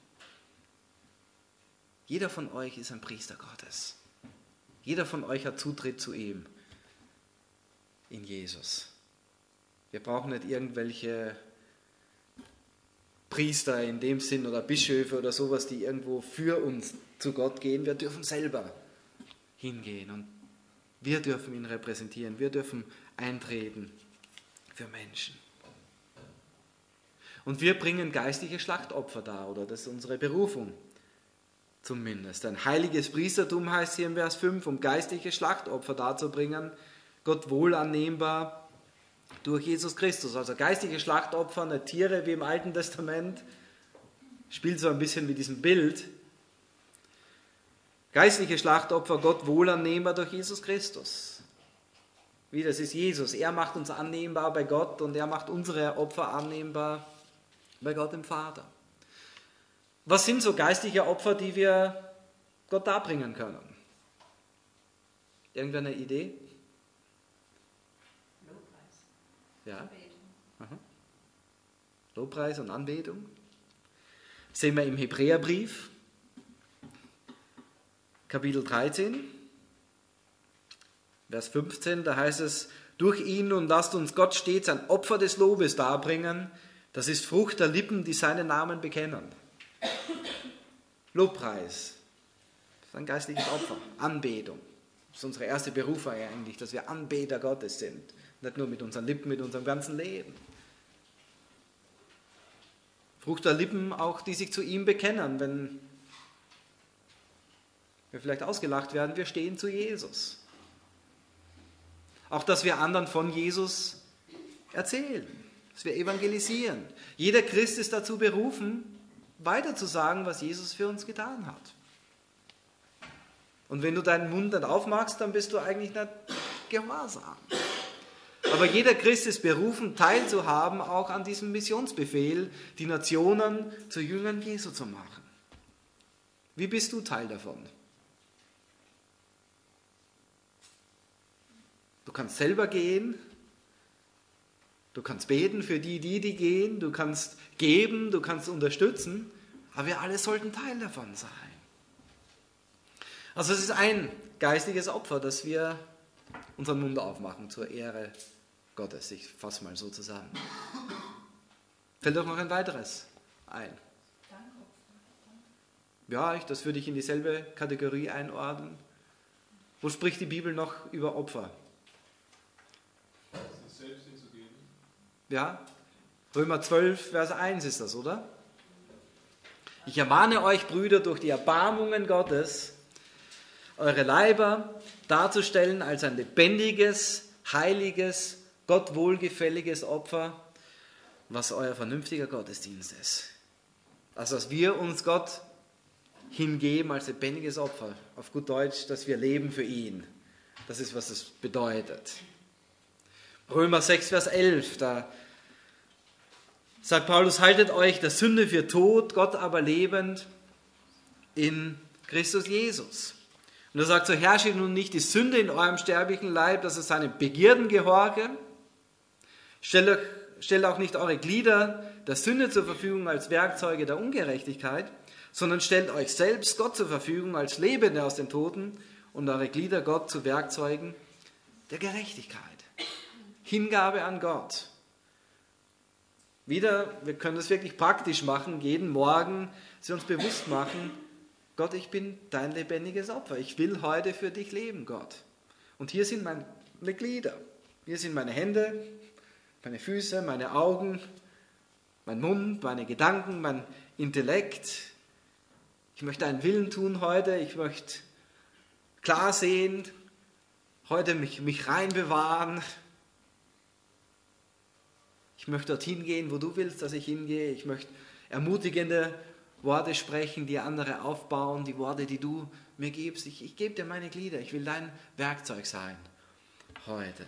Jeder von euch ist ein Priester Gottes. Jeder von euch hat Zutritt zu ihm in Jesus. Wir brauchen nicht irgendwelche Priester in dem Sinn oder Bischöfe oder sowas, die irgendwo für uns zu Gott gehen. Wir dürfen selber hingehen und wir dürfen ihn repräsentieren. Wir dürfen eintreten für Menschen. Und wir bringen geistliche Schlachtopfer dar, oder das ist unsere Berufung zumindest. Ein heiliges Priestertum heißt hier im Vers 5, um geistliche Schlachtopfer darzubringen, Gott wohlannehmbar durch Jesus Christus. Also geistliche Schlachtopfer, nicht Tiere wie im Alten Testament, spielt so ein bisschen mit diesem Bild. Geistliche Schlachtopfer, Gott wohlannehmbar durch Jesus Christus. Wie, das ist Jesus. Er macht uns annehmbar bei Gott und er macht unsere Opfer annehmbar bei Gott dem Vater. Was sind so geistliche Opfer, die wir Gott darbringen können? Irgendwer eine Idee? Lobpreis. Ja. Anbetung. Aha. Lobpreis und Anbetung. Sehen wir im Hebräerbrief, Kapitel 13, Vers 15, da heißt es, durch ihn nun lasst uns Gott stets ein Opfer des Lobes darbringen, das ist Frucht der Lippen, die seinen Namen bekennen. Lobpreis, das ist ein geistliches Opfer. Anbetung, das ist unsere erste Berufung eigentlich, dass wir Anbeter Gottes sind. Nicht nur mit unseren Lippen, mit unserem ganzen Leben. Frucht der Lippen auch, die sich zu ihm bekennen. Wenn wir vielleicht ausgelacht werden, wir stehen zu Jesus. Auch, dass wir anderen von Jesus erzählen, dass wir evangelisieren. Jeder Christ ist dazu berufen, weiterzusagen, was Jesus für uns getan hat. Und wenn du deinen Mund nicht aufmachst, dann bist du eigentlich nicht gehorsam. Aber jeder Christ ist berufen, teilzuhaben auch an diesem Missionsbefehl, die Nationen zu Jüngern Jesu zu machen. Wie bist du Teil davon? Du kannst selber gehen, du kannst beten für die gehen, du kannst geben, du kannst unterstützen, aber wir alle sollten Teil davon sein. Also es ist ein geistliches Opfer, dass wir unseren Mund aufmachen zur Ehre Gottes. Ich fasse mal so zusammen. Fällt auch noch ein weiteres ein. Ja, das würde ich in dieselbe Kategorie einordnen. Wo spricht die Bibel noch über Opfer? Sich selbst hinzugeben. Ja, Römer 12, Vers 1 ist das, oder? Ich ermahne euch, Brüder, durch die Erbarmungen Gottes, eure Leiber darzustellen als ein lebendiges, heiliges, Gott wohlgefälliges Opfer, was euer vernünftiger Gottesdienst ist. Also, dass wir uns Gott hingeben als lebendiges Opfer. Auf gut Deutsch, dass wir leben für ihn. Das ist, was es bedeutet. Römer 6, Vers 11, da sagt Paulus, haltet euch der Sünde für tot, Gott aber lebend in Christus Jesus. Und er sagt, so herrsche nun nicht die Sünde in eurem sterblichen Leib, dass es seinen Begierden gehorche. Stellt auch nicht eure Glieder der Sünde zur Verfügung als Werkzeuge der Ungerechtigkeit, sondern stellt euch selbst Gott zur Verfügung als Lebende aus den Toten und eure Glieder Gott zu Werkzeugen der Gerechtigkeit. Hingabe an Gott. Wieder, wir können das wirklich praktisch machen, jeden Morgen, dass wir uns bewusst machen, Gott, ich bin dein lebendiges Opfer. Ich will heute für dich leben, Gott. Und hier sind meine Glieder. Hier sind meine Hände, meine Füße, meine Augen, mein Mund, meine Gedanken, mein Intellekt. Ich möchte einen Willen tun heute. Ich möchte klar sehen, heute mich rein bewahren. Ich möchte dorthin gehen, wo du willst, dass ich hingehe. Ich möchte ermutigende Worte sprechen, die andere aufbauen, die Worte, die du mir gibst. Ich gebe dir meine Glieder. Ich will dein Werkzeug sein heute.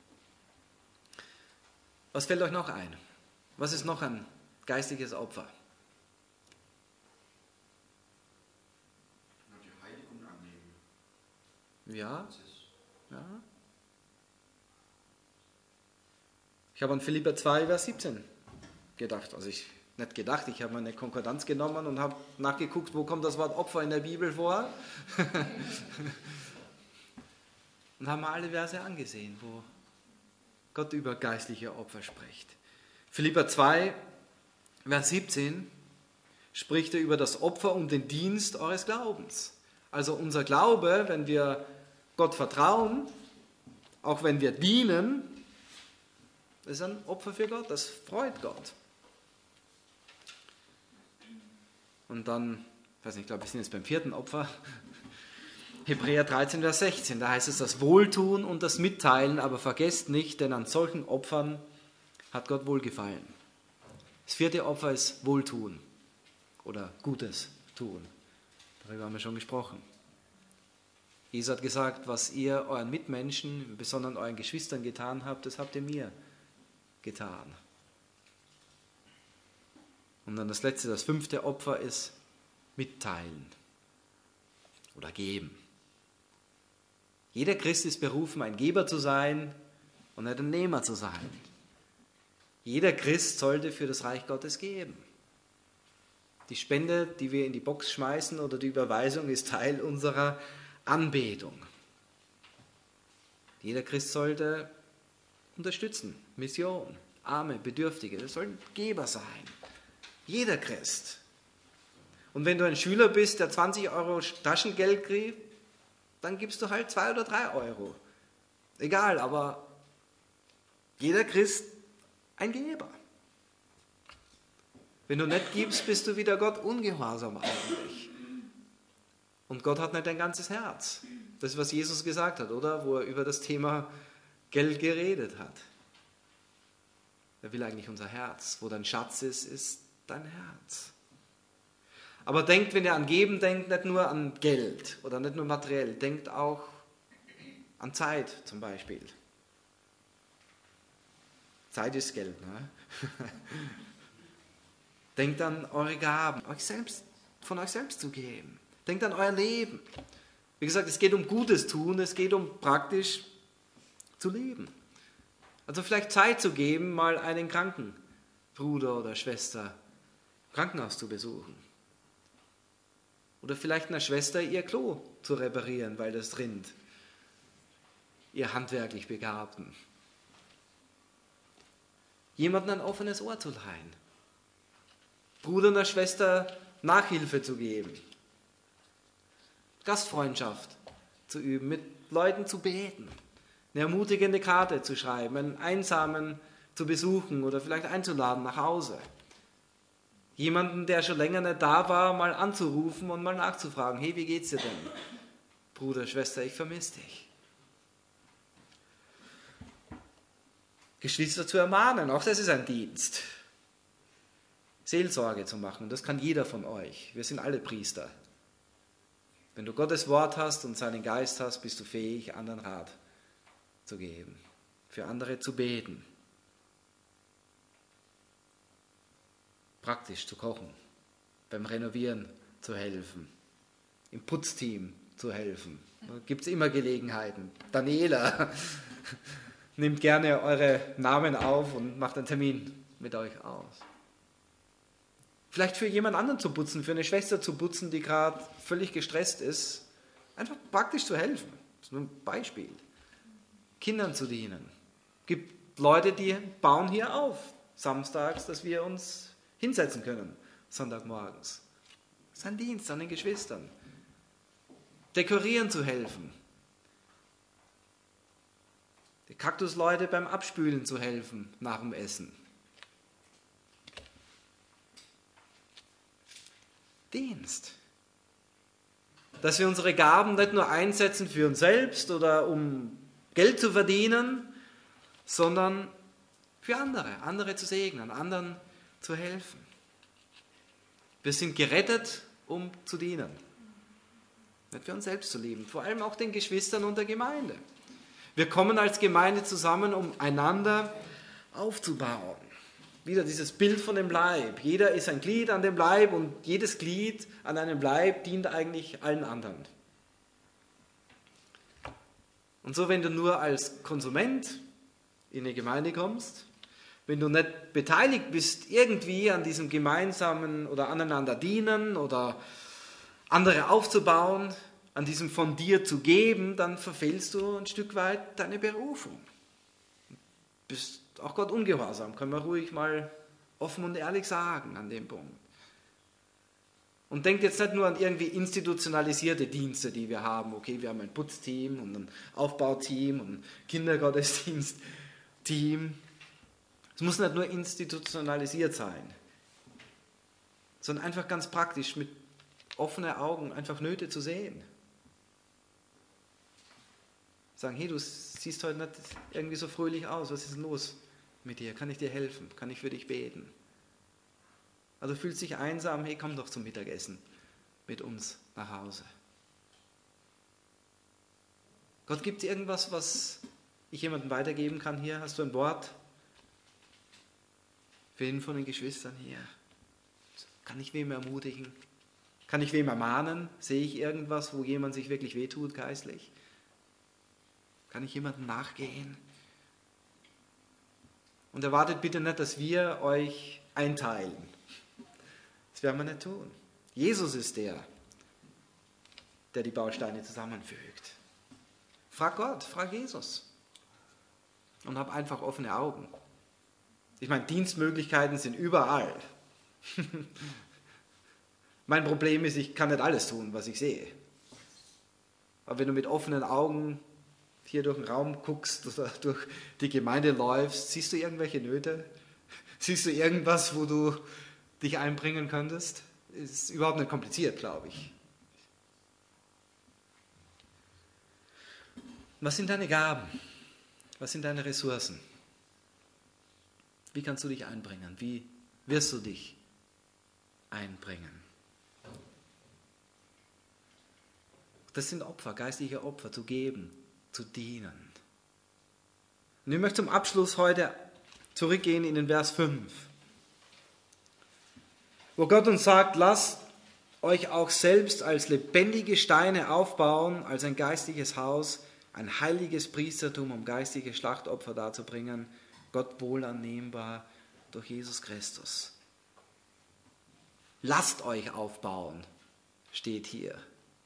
Was fällt euch noch ein? Was ist noch ein geistliches Opfer? Die Heiligung annehmen. Ja. Ich habe an Philipper 2, Vers 17 gedacht. Also ich habe mal eine Konkordanz genommen und habe nachgeguckt, wo kommt das Wort Opfer in der Bibel vor. Und haben mal alle Verse angesehen, wo Gott über geistliche Opfer spricht. Philipper 2, Vers 17 spricht er über das Opfer und den Dienst eures Glaubens. Also unser Glaube, wenn wir Gott vertrauen, auch wenn wir dienen, das ist ein Opfer für Gott, das freut Gott. Und dann, ich glaube, wir sind jetzt beim 4. Opfer, Hebräer 13, Vers 16, da heißt es, das Wohltun und das Mitteilen, aber vergesst nicht, denn an solchen Opfern hat Gott wohlgefallen. Das 4. Opfer ist Wohltun oder Gutes tun. Darüber haben wir schon gesprochen. Jesus hat gesagt, was ihr euren Mitmenschen, besonders euren Geschwistern getan habt, das habt ihr mir getan. Und dann das letzte, das 5. Opfer ist mitteilen oder geben. Jeder Christ ist berufen, ein Geber zu sein und nicht ein Nehmer zu sein. Jeder Christ sollte für das Reich Gottes geben. Die Spende, die wir in die Box schmeißen oder die Überweisung ist Teil unserer Anbetung. Jeder Christ sollte unterstützen, Mission, Arme, Bedürftige, das sollen Geber sein. Jeder Christ. Und wenn du ein Schüler bist, der 20 Euro Taschengeld kriegt, dann gibst du halt 2 oder 3 Euro. Egal, aber jeder Christ ein Geber. Wenn du nicht gibst, bist du wieder Gott ungehorsam eigentlich. Und Gott hat nicht dein ganzes Herz. Das ist, was Jesus gesagt hat, oder? Wo er über das Thema Geld geredet hat. Er will eigentlich unser Herz. Wo dein Schatz ist, ist dein Herz. Aber denkt, wenn ihr an Geben denkt, nicht nur an Geld oder nicht nur materiell, denkt auch an Zeit zum Beispiel. Zeit ist Geld, ne? Denkt an eure Gaben, von euch selbst zu geben. Denkt an euer Leben. Wie gesagt, es geht um Gutes tun, es geht um praktisch zu leben. Also vielleicht Zeit zu geben, mal einen kranken Bruder oder Schwester im Krankenhaus zu besuchen. Oder vielleicht einer Schwester ihr Klo zu reparieren, weil das rinnt. Ihr handwerklich Begabten. Jemandem ein offenes Ohr zu leihen. Bruder oder Schwester Nachhilfe zu geben. Gastfreundschaft zu üben, mit Leuten zu beten. Eine ermutigende Karte zu schreiben, einen Einsamen zu besuchen oder vielleicht einzuladen nach Hause. Jemanden, der schon länger nicht da war, mal anzurufen und mal nachzufragen, hey, wie geht's dir denn? Bruder, Schwester, ich vermisse dich. Geschwister zu ermahnen, auch das ist ein Dienst. Seelsorge zu machen, das kann jeder von euch. Wir sind alle Priester. Wenn du Gottes Wort hast und seinen Geist hast, bist du fähig, anderen Rat zu geben, für andere zu beten. Praktisch zu kochen, beim Renovieren zu helfen, im Putzteam zu helfen. Da gibt es immer Gelegenheiten. Daniela nimmt gerne eure Namen auf und macht einen Termin mit euch aus. Vielleicht für jemand anderen zu putzen, für eine Schwester zu putzen, die gerade völlig gestresst ist. Einfach praktisch zu helfen. Das ist nur ein Beispiel. Kindern zu dienen. Es gibt Leute, die bauen hier auf, samstags, dass wir uns hinsetzen können, Sonntagmorgens. Das ist ein Dienst an den Geschwistern. Dekorieren zu helfen. Die Kaktusleute beim Abspülen zu helfen nach dem Essen. Dienst. Dass wir unsere Gaben nicht nur einsetzen für uns selbst oder um Geld zu verdienen, sondern für andere zu segnen, anderen zu helfen. Wir sind gerettet, um zu dienen. Nicht für uns selbst zu leben, vor allem auch den Geschwistern und der Gemeinde. Wir kommen als Gemeinde zusammen, um einander aufzubauen. Wieder dieses Bild von dem Leib. Jeder ist ein Glied an dem Leib und jedes Glied an einem Leib dient eigentlich allen anderen. Und so, wenn du nur als Konsument in eine Gemeinde kommst, wenn du nicht beteiligt bist irgendwie an diesem gemeinsamen oder aneinander dienen oder andere aufzubauen, an diesem von dir zu geben, dann verfehlst du ein Stück weit deine Berufung. Bist auch Gott ungehorsam, können wir ruhig mal offen und ehrlich sagen an dem Punkt. Und denkt jetzt nicht nur an irgendwie institutionalisierte Dienste, die wir haben. Okay, wir haben ein Putzteam und ein Aufbauteam und ein Kindergottesdienstteam. Es muss nicht nur institutionalisiert sein, sondern einfach ganz praktisch mit offenen Augen einfach Nöte zu sehen. Sagen, hey, du siehst heute nicht irgendwie so fröhlich aus, was ist denn los mit dir? Kann ich dir helfen? Kann ich für dich beten? Also fühlst dich einsam, hey, komm doch zum Mittagessen mit uns nach Hause. Gott, gibt es irgendwas, was ich jemandem weitergeben kann hier? Hast du ein Wort für jeden von den Geschwistern hier? Kann ich wem ermutigen? Kann ich wem ermahnen? Sehe ich irgendwas, wo jemand sich wirklich wehtut geistlich? Kann ich jemandem nachgehen? Und erwartet bitte nicht, dass wir euch einteilen. Das werden wir nicht tun. Jesus ist der die Bausteine zusammenfügt. Frag Gott, frag Jesus. Und hab einfach offene Augen. Ich meine, Dienstmöglichkeiten sind überall. Mein Problem ist, ich kann nicht alles tun, was ich sehe. Aber wenn du mit offenen Augen hier durch den Raum guckst oder durch die Gemeinde läufst, siehst du irgendwelche Nöte? Siehst du irgendwas, wo du dich einbringen könntest? Ist überhaupt nicht kompliziert, glaube ich. Was sind deine Gaben? Was sind deine Ressourcen? Wie kannst du dich einbringen? Wie wirst du dich einbringen? Das sind Opfer, geistliche Opfer, zu geben, zu dienen. Und ich möchte zum Abschluss heute zurückgehen in den Vers 5, wo Gott uns sagt, lasst euch auch selbst als lebendige Steine aufbauen, als ein geistliches Haus, ein heiliges Priestertum, um geistige Schlachtopfer darzubringen, Gott wohlannehmbar durch Jesus Christus. Lasst euch aufbauen, steht hier.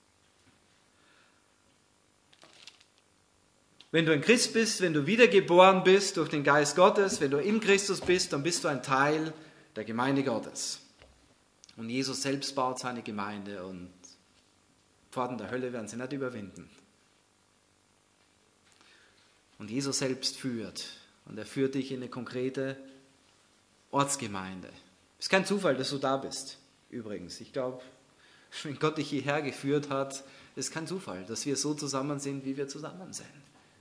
Wenn du ein Christ bist, wenn du wiedergeboren bist durch den Geist Gottes, wenn du in Christus bist, dann bist du ein Teil der Gemeinde Gottes. Und Jesus selbst baut seine Gemeinde und Pforten der Hölle werden sie nicht überwinden. Und Jesus selbst führt. Und er führt dich in eine konkrete Ortsgemeinde. Es ist kein Zufall, dass du da bist, übrigens. Ich glaube, wenn Gott dich hierher geführt hat, ist kein Zufall, dass wir so zusammen sind, wie wir zusammen sind.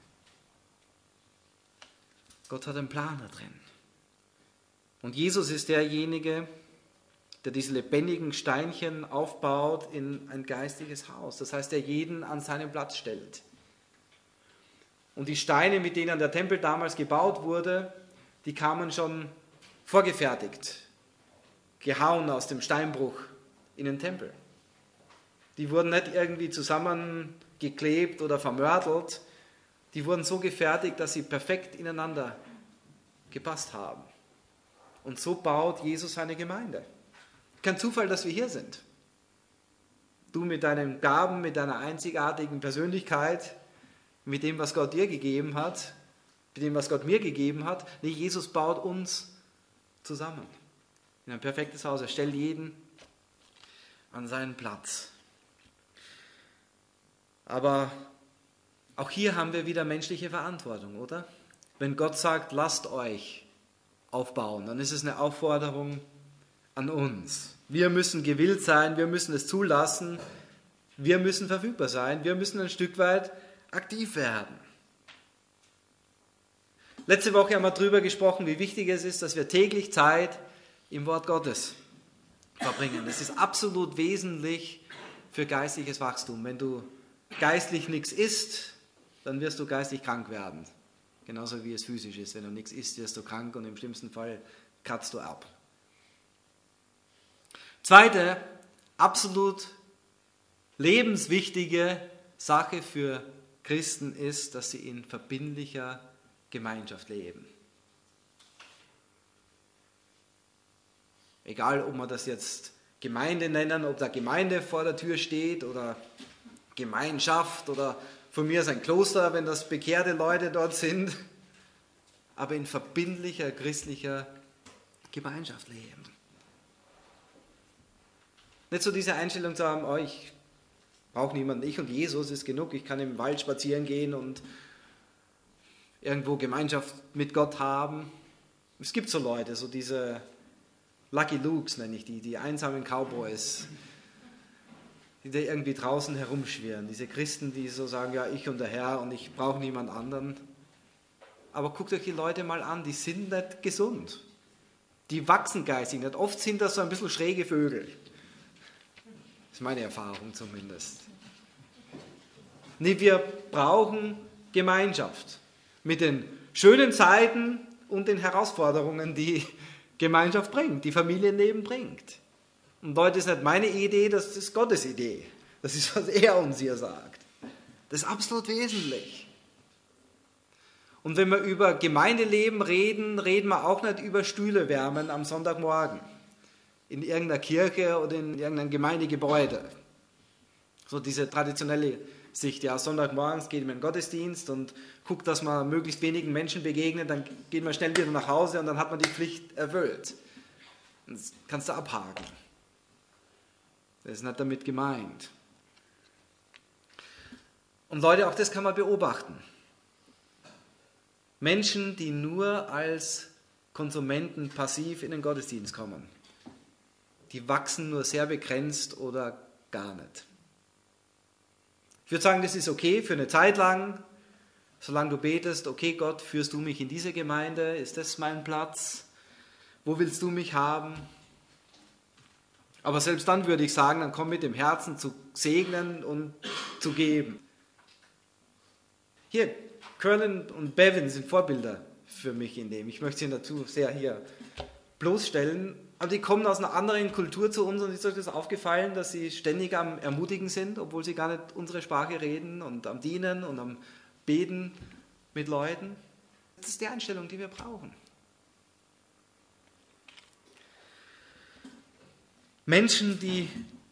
Gott hat einen Plan da drin. Und Jesus ist derjenige, der diese lebendigen Steinchen aufbaut in ein geistliches Haus. Das heißt, der jeden an seinen Platz stellt. Und die Steine, mit denen der Tempel damals gebaut wurde, die kamen schon vorgefertigt, gehauen aus dem Steinbruch in den Tempel. Die wurden nicht irgendwie zusammengeklebt oder vermörtelt. Die wurden so gefertigt, dass sie perfekt ineinander gepasst haben. Und so baut Jesus seine Gemeinde. Kein Zufall, dass wir hier sind. Du mit deinen Gaben, mit deiner einzigartigen Persönlichkeit, mit dem, was Gott dir gegeben hat, mit dem, was Gott mir gegeben hat. Nee, Jesus baut uns zusammen in ein perfektes Haus. Er stellt jeden an seinen Platz. Aber auch hier haben wir wieder menschliche Verantwortung, oder? Wenn Gott sagt, lasst euch aufbauen, dann ist es eine Aufforderung an uns. Wir müssen gewillt sein, wir müssen es zulassen, wir müssen verfügbar sein, wir müssen ein Stück weit aktiv werden. Letzte Woche haben wir darüber gesprochen, wie wichtig es ist, dass wir täglich Zeit im Wort Gottes verbringen. Das ist absolut wesentlich für geistliches Wachstum. Wenn du geistlich nichts isst, dann wirst du geistlich krank werden. Genauso wie es physisch ist. Wenn du nichts isst, wirst du krank und im schlimmsten Fall kratzt du ab. Zweite, absolut lebenswichtige Sache für Christen ist, dass sie in verbindlicher Gemeinschaft leben. Egal, ob wir das jetzt Gemeinde nennen, ob da Gemeinde vor der Tür steht oder Gemeinschaft oder von mir ist ein Kloster, wenn das bekehrte Leute dort sind, aber in verbindlicher christlicher Gemeinschaft leben. Nicht so diese Einstellung zu haben, oh, ich brauche niemanden, ich und Jesus ist genug, ich kann im Wald spazieren gehen und irgendwo Gemeinschaft mit Gott haben. Es gibt so Leute, so diese Lucky Lukes nenne ich die einsamen Cowboys, die da irgendwie draußen herumschwirren. Diese Christen, die so sagen, ja, ich und der Herr und ich brauche niemand anderen. Aber guckt euch die Leute mal an, die sind nicht gesund. Die wachsen geistig nicht. Oft sind das so ein bisschen schräge Vögel. Das ist meine Erfahrung zumindest. Nee, wir brauchen Gemeinschaft. Mit den schönen Seiten und den Herausforderungen, die Gemeinschaft bringt, die Familienleben bringt. Und Leute, das ist nicht meine Idee, das ist Gottes Idee. Das ist, was er uns hier sagt. Das ist absolut wesentlich. Und wenn wir über Gemeindeleben reden, reden wir auch nicht über Stühle wärmen am Sonntagmorgen. In irgendeiner Kirche oder in irgendeinem Gemeindegebäude. So diese traditionelle Sicht, ja, Sonntagmorgens geht man in den Gottesdienst und guckt, dass man möglichst wenigen Menschen begegnet, dann geht man schnell wieder nach Hause und dann hat man die Pflicht erfüllt. Das kannst du abhaken. Das ist nicht damit gemeint. Und Leute, auch das kann man beobachten. Menschen, die nur als Konsumenten passiv in den Gottesdienst kommen, die wachsen nur sehr begrenzt oder gar nicht. Ich würde sagen, das ist okay für eine Zeit lang, solange du betest, okay Gott, führst du mich in diese Gemeinde, ist das mein Platz? wo willst du mich haben? Aber selbst dann würde ich sagen, dann komm mit dem Herzen zu segnen und zu geben. Hier, Colin und Bevan sind Vorbilder für mich in dem. Ich möchte sie dazu sehr hier bloßstellen. Aber die kommen aus einer anderen Kultur zu uns und ist euch das aufgefallen, dass sie ständig am Ermutigen sind, obwohl sie gar nicht unsere Sprache reden und am Dienen und am Beten mit Leuten. Das ist die Einstellung, die wir brauchen. Menschen, die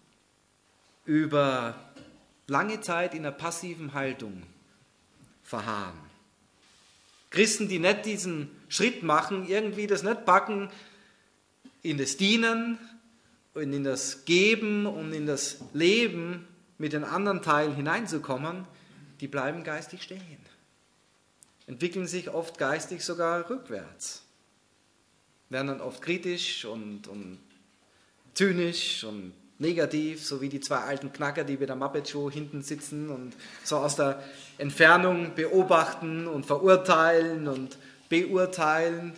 über lange Zeit in einer passiven Haltung verharren. Christen, die nicht diesen Schritt machen, irgendwie das nicht packen, in das Dienen und in das Geben und in das Leben mit den anderen Teilen hineinzukommen, die bleiben geistig stehen. Entwickeln sich oft geistig sogar rückwärts. Werden dann oft kritisch und zynisch und negativ, so wie die zwei alten Knacker, die bei der Muppet Show hinten sitzen und so aus der Entfernung beobachten und verurteilen und beurteilen.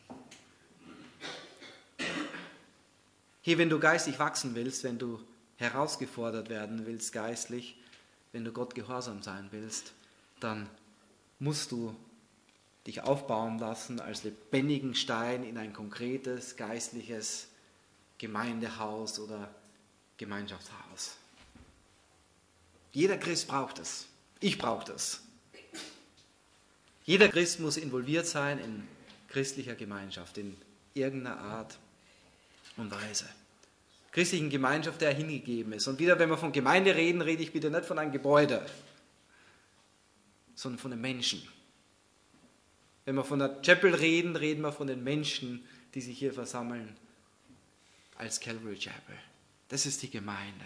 Hier, wenn du geistig wachsen willst, wenn du herausgefordert werden willst geistlich, wenn du Gott gehorsam sein willst, dann musst du dich aufbauen lassen als lebendigen Stein in ein konkretes geistliches Gemeindehaus oder Gemeinschaftshaus. Jeder Christ braucht es. Ich brauche das. Jeder Christ muss involviert sein in christlicher Gemeinschaft, in irgendeiner Art und Weise. Christlichen Gemeinschaft, der hingegeben ist. Und wieder, wenn wir von Gemeinde reden, rede ich bitte nicht von einem Gebäude, sondern von den Menschen. Wenn wir von der Chapel reden, reden wir von den Menschen, die sich hier versammeln als Calvary Chapel. Das ist die Gemeinde.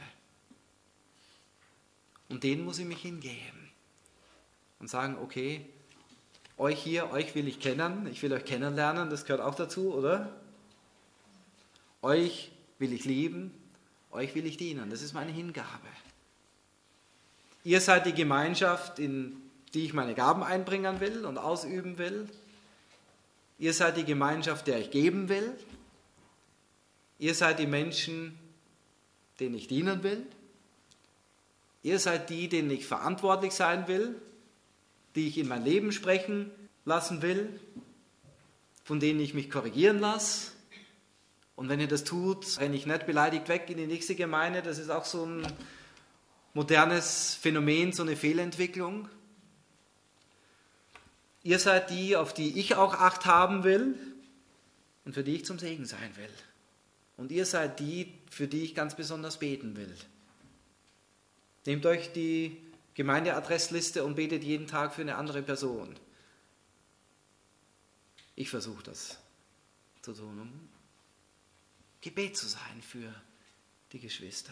Und denen muss ich mich hingeben und sagen, okay, euch hier, euch will ich kennen, ich will euch kennenlernen, das gehört auch dazu, oder? Euch will ich lieben, euch will ich dienen, das ist meine Hingabe. Ihr seid die Gemeinschaft, in die ich meine Gaben einbringen will und ausüben will. Ihr seid die Gemeinschaft, der ich geben will. Ihr seid die Menschen, denen ich dienen will. Ihr seid die, denen ich verantwortlich sein will, die ich in mein Leben sprechen lassen will, von denen ich mich korrigieren lasse. Und wenn ihr das tut, renne ich nicht beleidigt weg in die nächste Gemeinde. Das ist auch so ein modernes Phänomen, so eine Fehlentwicklung. Ihr seid die, auf die ich auch Acht haben will und für die ich zum Segen sein will. Und ihr seid die, für die ich ganz besonders beten will. Nehmt euch die Gemeindeadressliste und betet jeden Tag für eine andere Person. Ich versuche das zu tun, um Gebet zu sein für die Geschwister.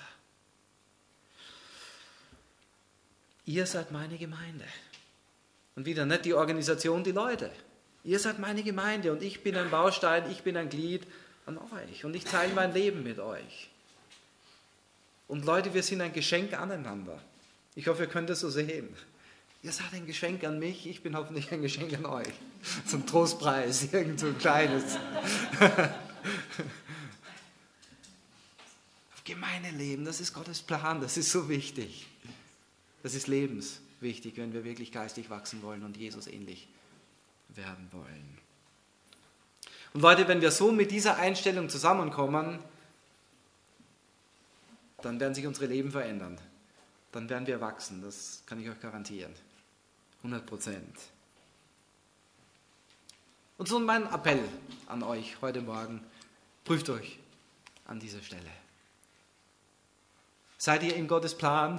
Ihr seid meine Gemeinde. Und wieder nicht die Organisation, die Leute. Ihr seid meine Gemeinde und ich bin ein Baustein, ich bin ein Glied an euch und ich teile mein Leben mit euch. Und Leute, wir sind ein Geschenk aneinander. Ich hoffe, ihr könnt es so sehen. Ihr seid ein Geschenk an mich, ich bin hoffentlich ein Geschenk an euch. Zum Trostpreis, irgend so ein kleines. Gemeindeleben, das ist Gottes Plan, das ist so wichtig. Das ist lebenswichtig, wenn wir wirklich geistig wachsen wollen und Jesus ähnlich werden wollen. Und Leute, wenn wir so mit dieser Einstellung zusammenkommen, dann werden sich unsere Leben verändern. Dann werden wir wachsen, das kann ich euch garantieren. 100%. Und so mein Appell an euch heute Morgen, prüft euch an dieser Stelle. Seid ihr in Gottes Plan?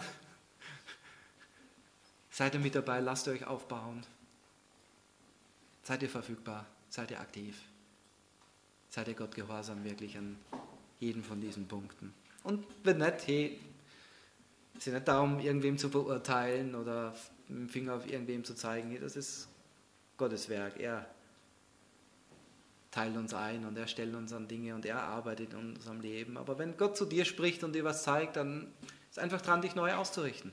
Seid ihr mit dabei? Lasst ihr euch aufbauen? Seid ihr verfügbar? Seid ihr aktiv? Seid ihr Gott gehorsam wirklich an jedem von diesen Punkten? Und wenn nicht, hey, es ist nicht darum, irgendwem zu verurteilen oder mit dem Finger auf irgendwem zu zeigen. Hey, das ist Gottes Werk. Er teilt uns ein und er stellt uns an Dinge und er arbeitet in unserem Leben. Aber wenn Gott zu dir spricht und dir was zeigt, dann ist einfach dran, dich neu auszurichten.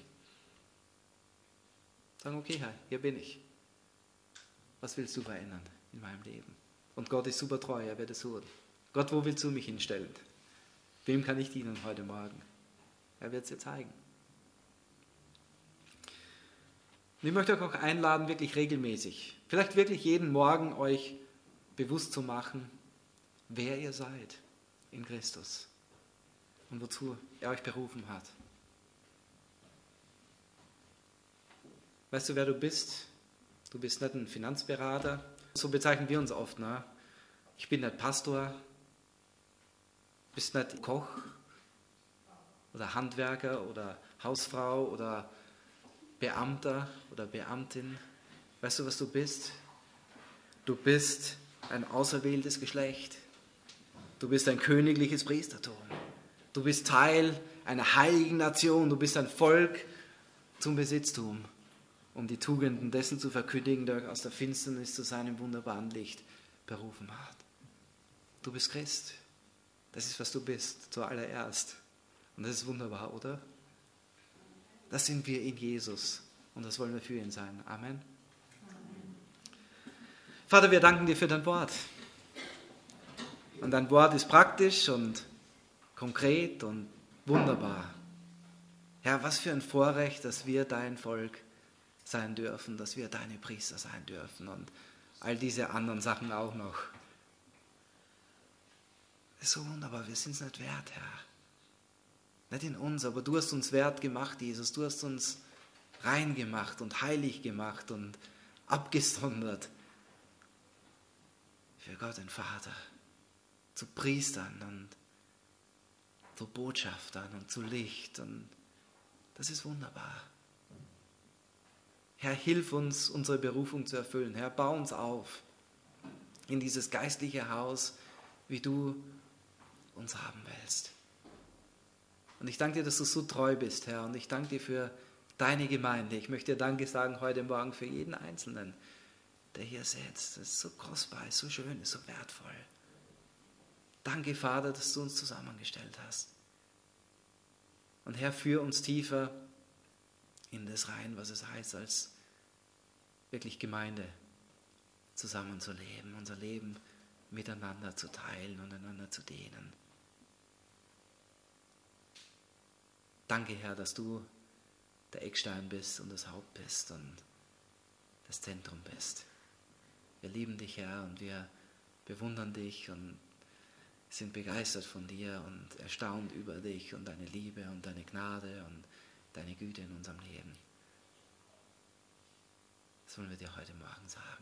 Sagen, okay, Herr, hier bin ich. Was willst du verändern in meinem Leben? Und Gott ist super treu, er wird es tun. Gott, wo willst du mich hinstellen? Wem kann ich dienen heute Morgen? Er wird es dir zeigen. Und ich möchte euch auch einladen, wirklich regelmäßig, vielleicht wirklich jeden Morgen euch bewusst zu machen, wer ihr seid in Christus und wozu er euch berufen hat. Weißt du, wer du bist? Du bist nicht ein Finanzberater. So bezeichnen wir uns oft. Ne? Ich bin nicht Pastor. Du bist nicht Koch oder Handwerker oder Hausfrau oder Beamter oder Beamtin. Weißt du, was du bist? Du bist ein auserwähltes Geschlecht. Du bist ein königliches Priestertum. Du bist Teil einer heiligen Nation. Du bist ein Volk zum Besitztum, um die Tugenden dessen zu verkündigen, der aus der Finsternis zu seinem wunderbaren Licht berufen hat. Du bist Christ. Das ist, was du bist, zuallererst. Und das ist wunderbar, oder? Das sind wir in Jesus. Und das wollen wir für ihn sein. Amen. Vater, wir danken dir für dein Wort. Und dein Wort ist praktisch und konkret und wunderbar. Herr, was für ein Vorrecht, dass wir dein Volk sein dürfen, dass wir deine Priester sein dürfen und all diese anderen Sachen auch noch. Das ist so wunderbar, wir sind es nicht wert, Herr. Nicht in uns, aber du hast uns wert gemacht, Jesus. Du hast uns rein gemacht und heilig gemacht und abgesondert für Gott den Vater, zu Priestern und zu Botschaftern und zu Licht. Und das ist wunderbar. Herr, hilf uns, unsere Berufung zu erfüllen. Herr, bau uns auf in dieses geistliche Haus, wie du uns haben willst. Und ich danke dir, dass du so treu bist, Herr. Und ich danke dir für deine Gemeinde. Ich möchte dir Danke sagen heute Morgen für jeden Einzelnen, der hier sitzt. Das ist so kostbar, ist so schön, ist so wertvoll. Danke, Vater, dass du uns zusammengestellt hast. Und Herr, führ uns tiefer in das rein, was es heißt, als wirklich Gemeinde zusammenzuleben, unser Leben miteinander zu teilen und einander zu dienen. Danke, Herr, dass du der Eckstein bist und das Haupt bist und das Zentrum bist. Wir lieben dich, Herr, und wir bewundern dich und sind begeistert von dir und erstaunt über dich und deine Liebe und deine Gnade und deine Güte in unserem Leben. Das wollen wir dir heute Morgen sagen.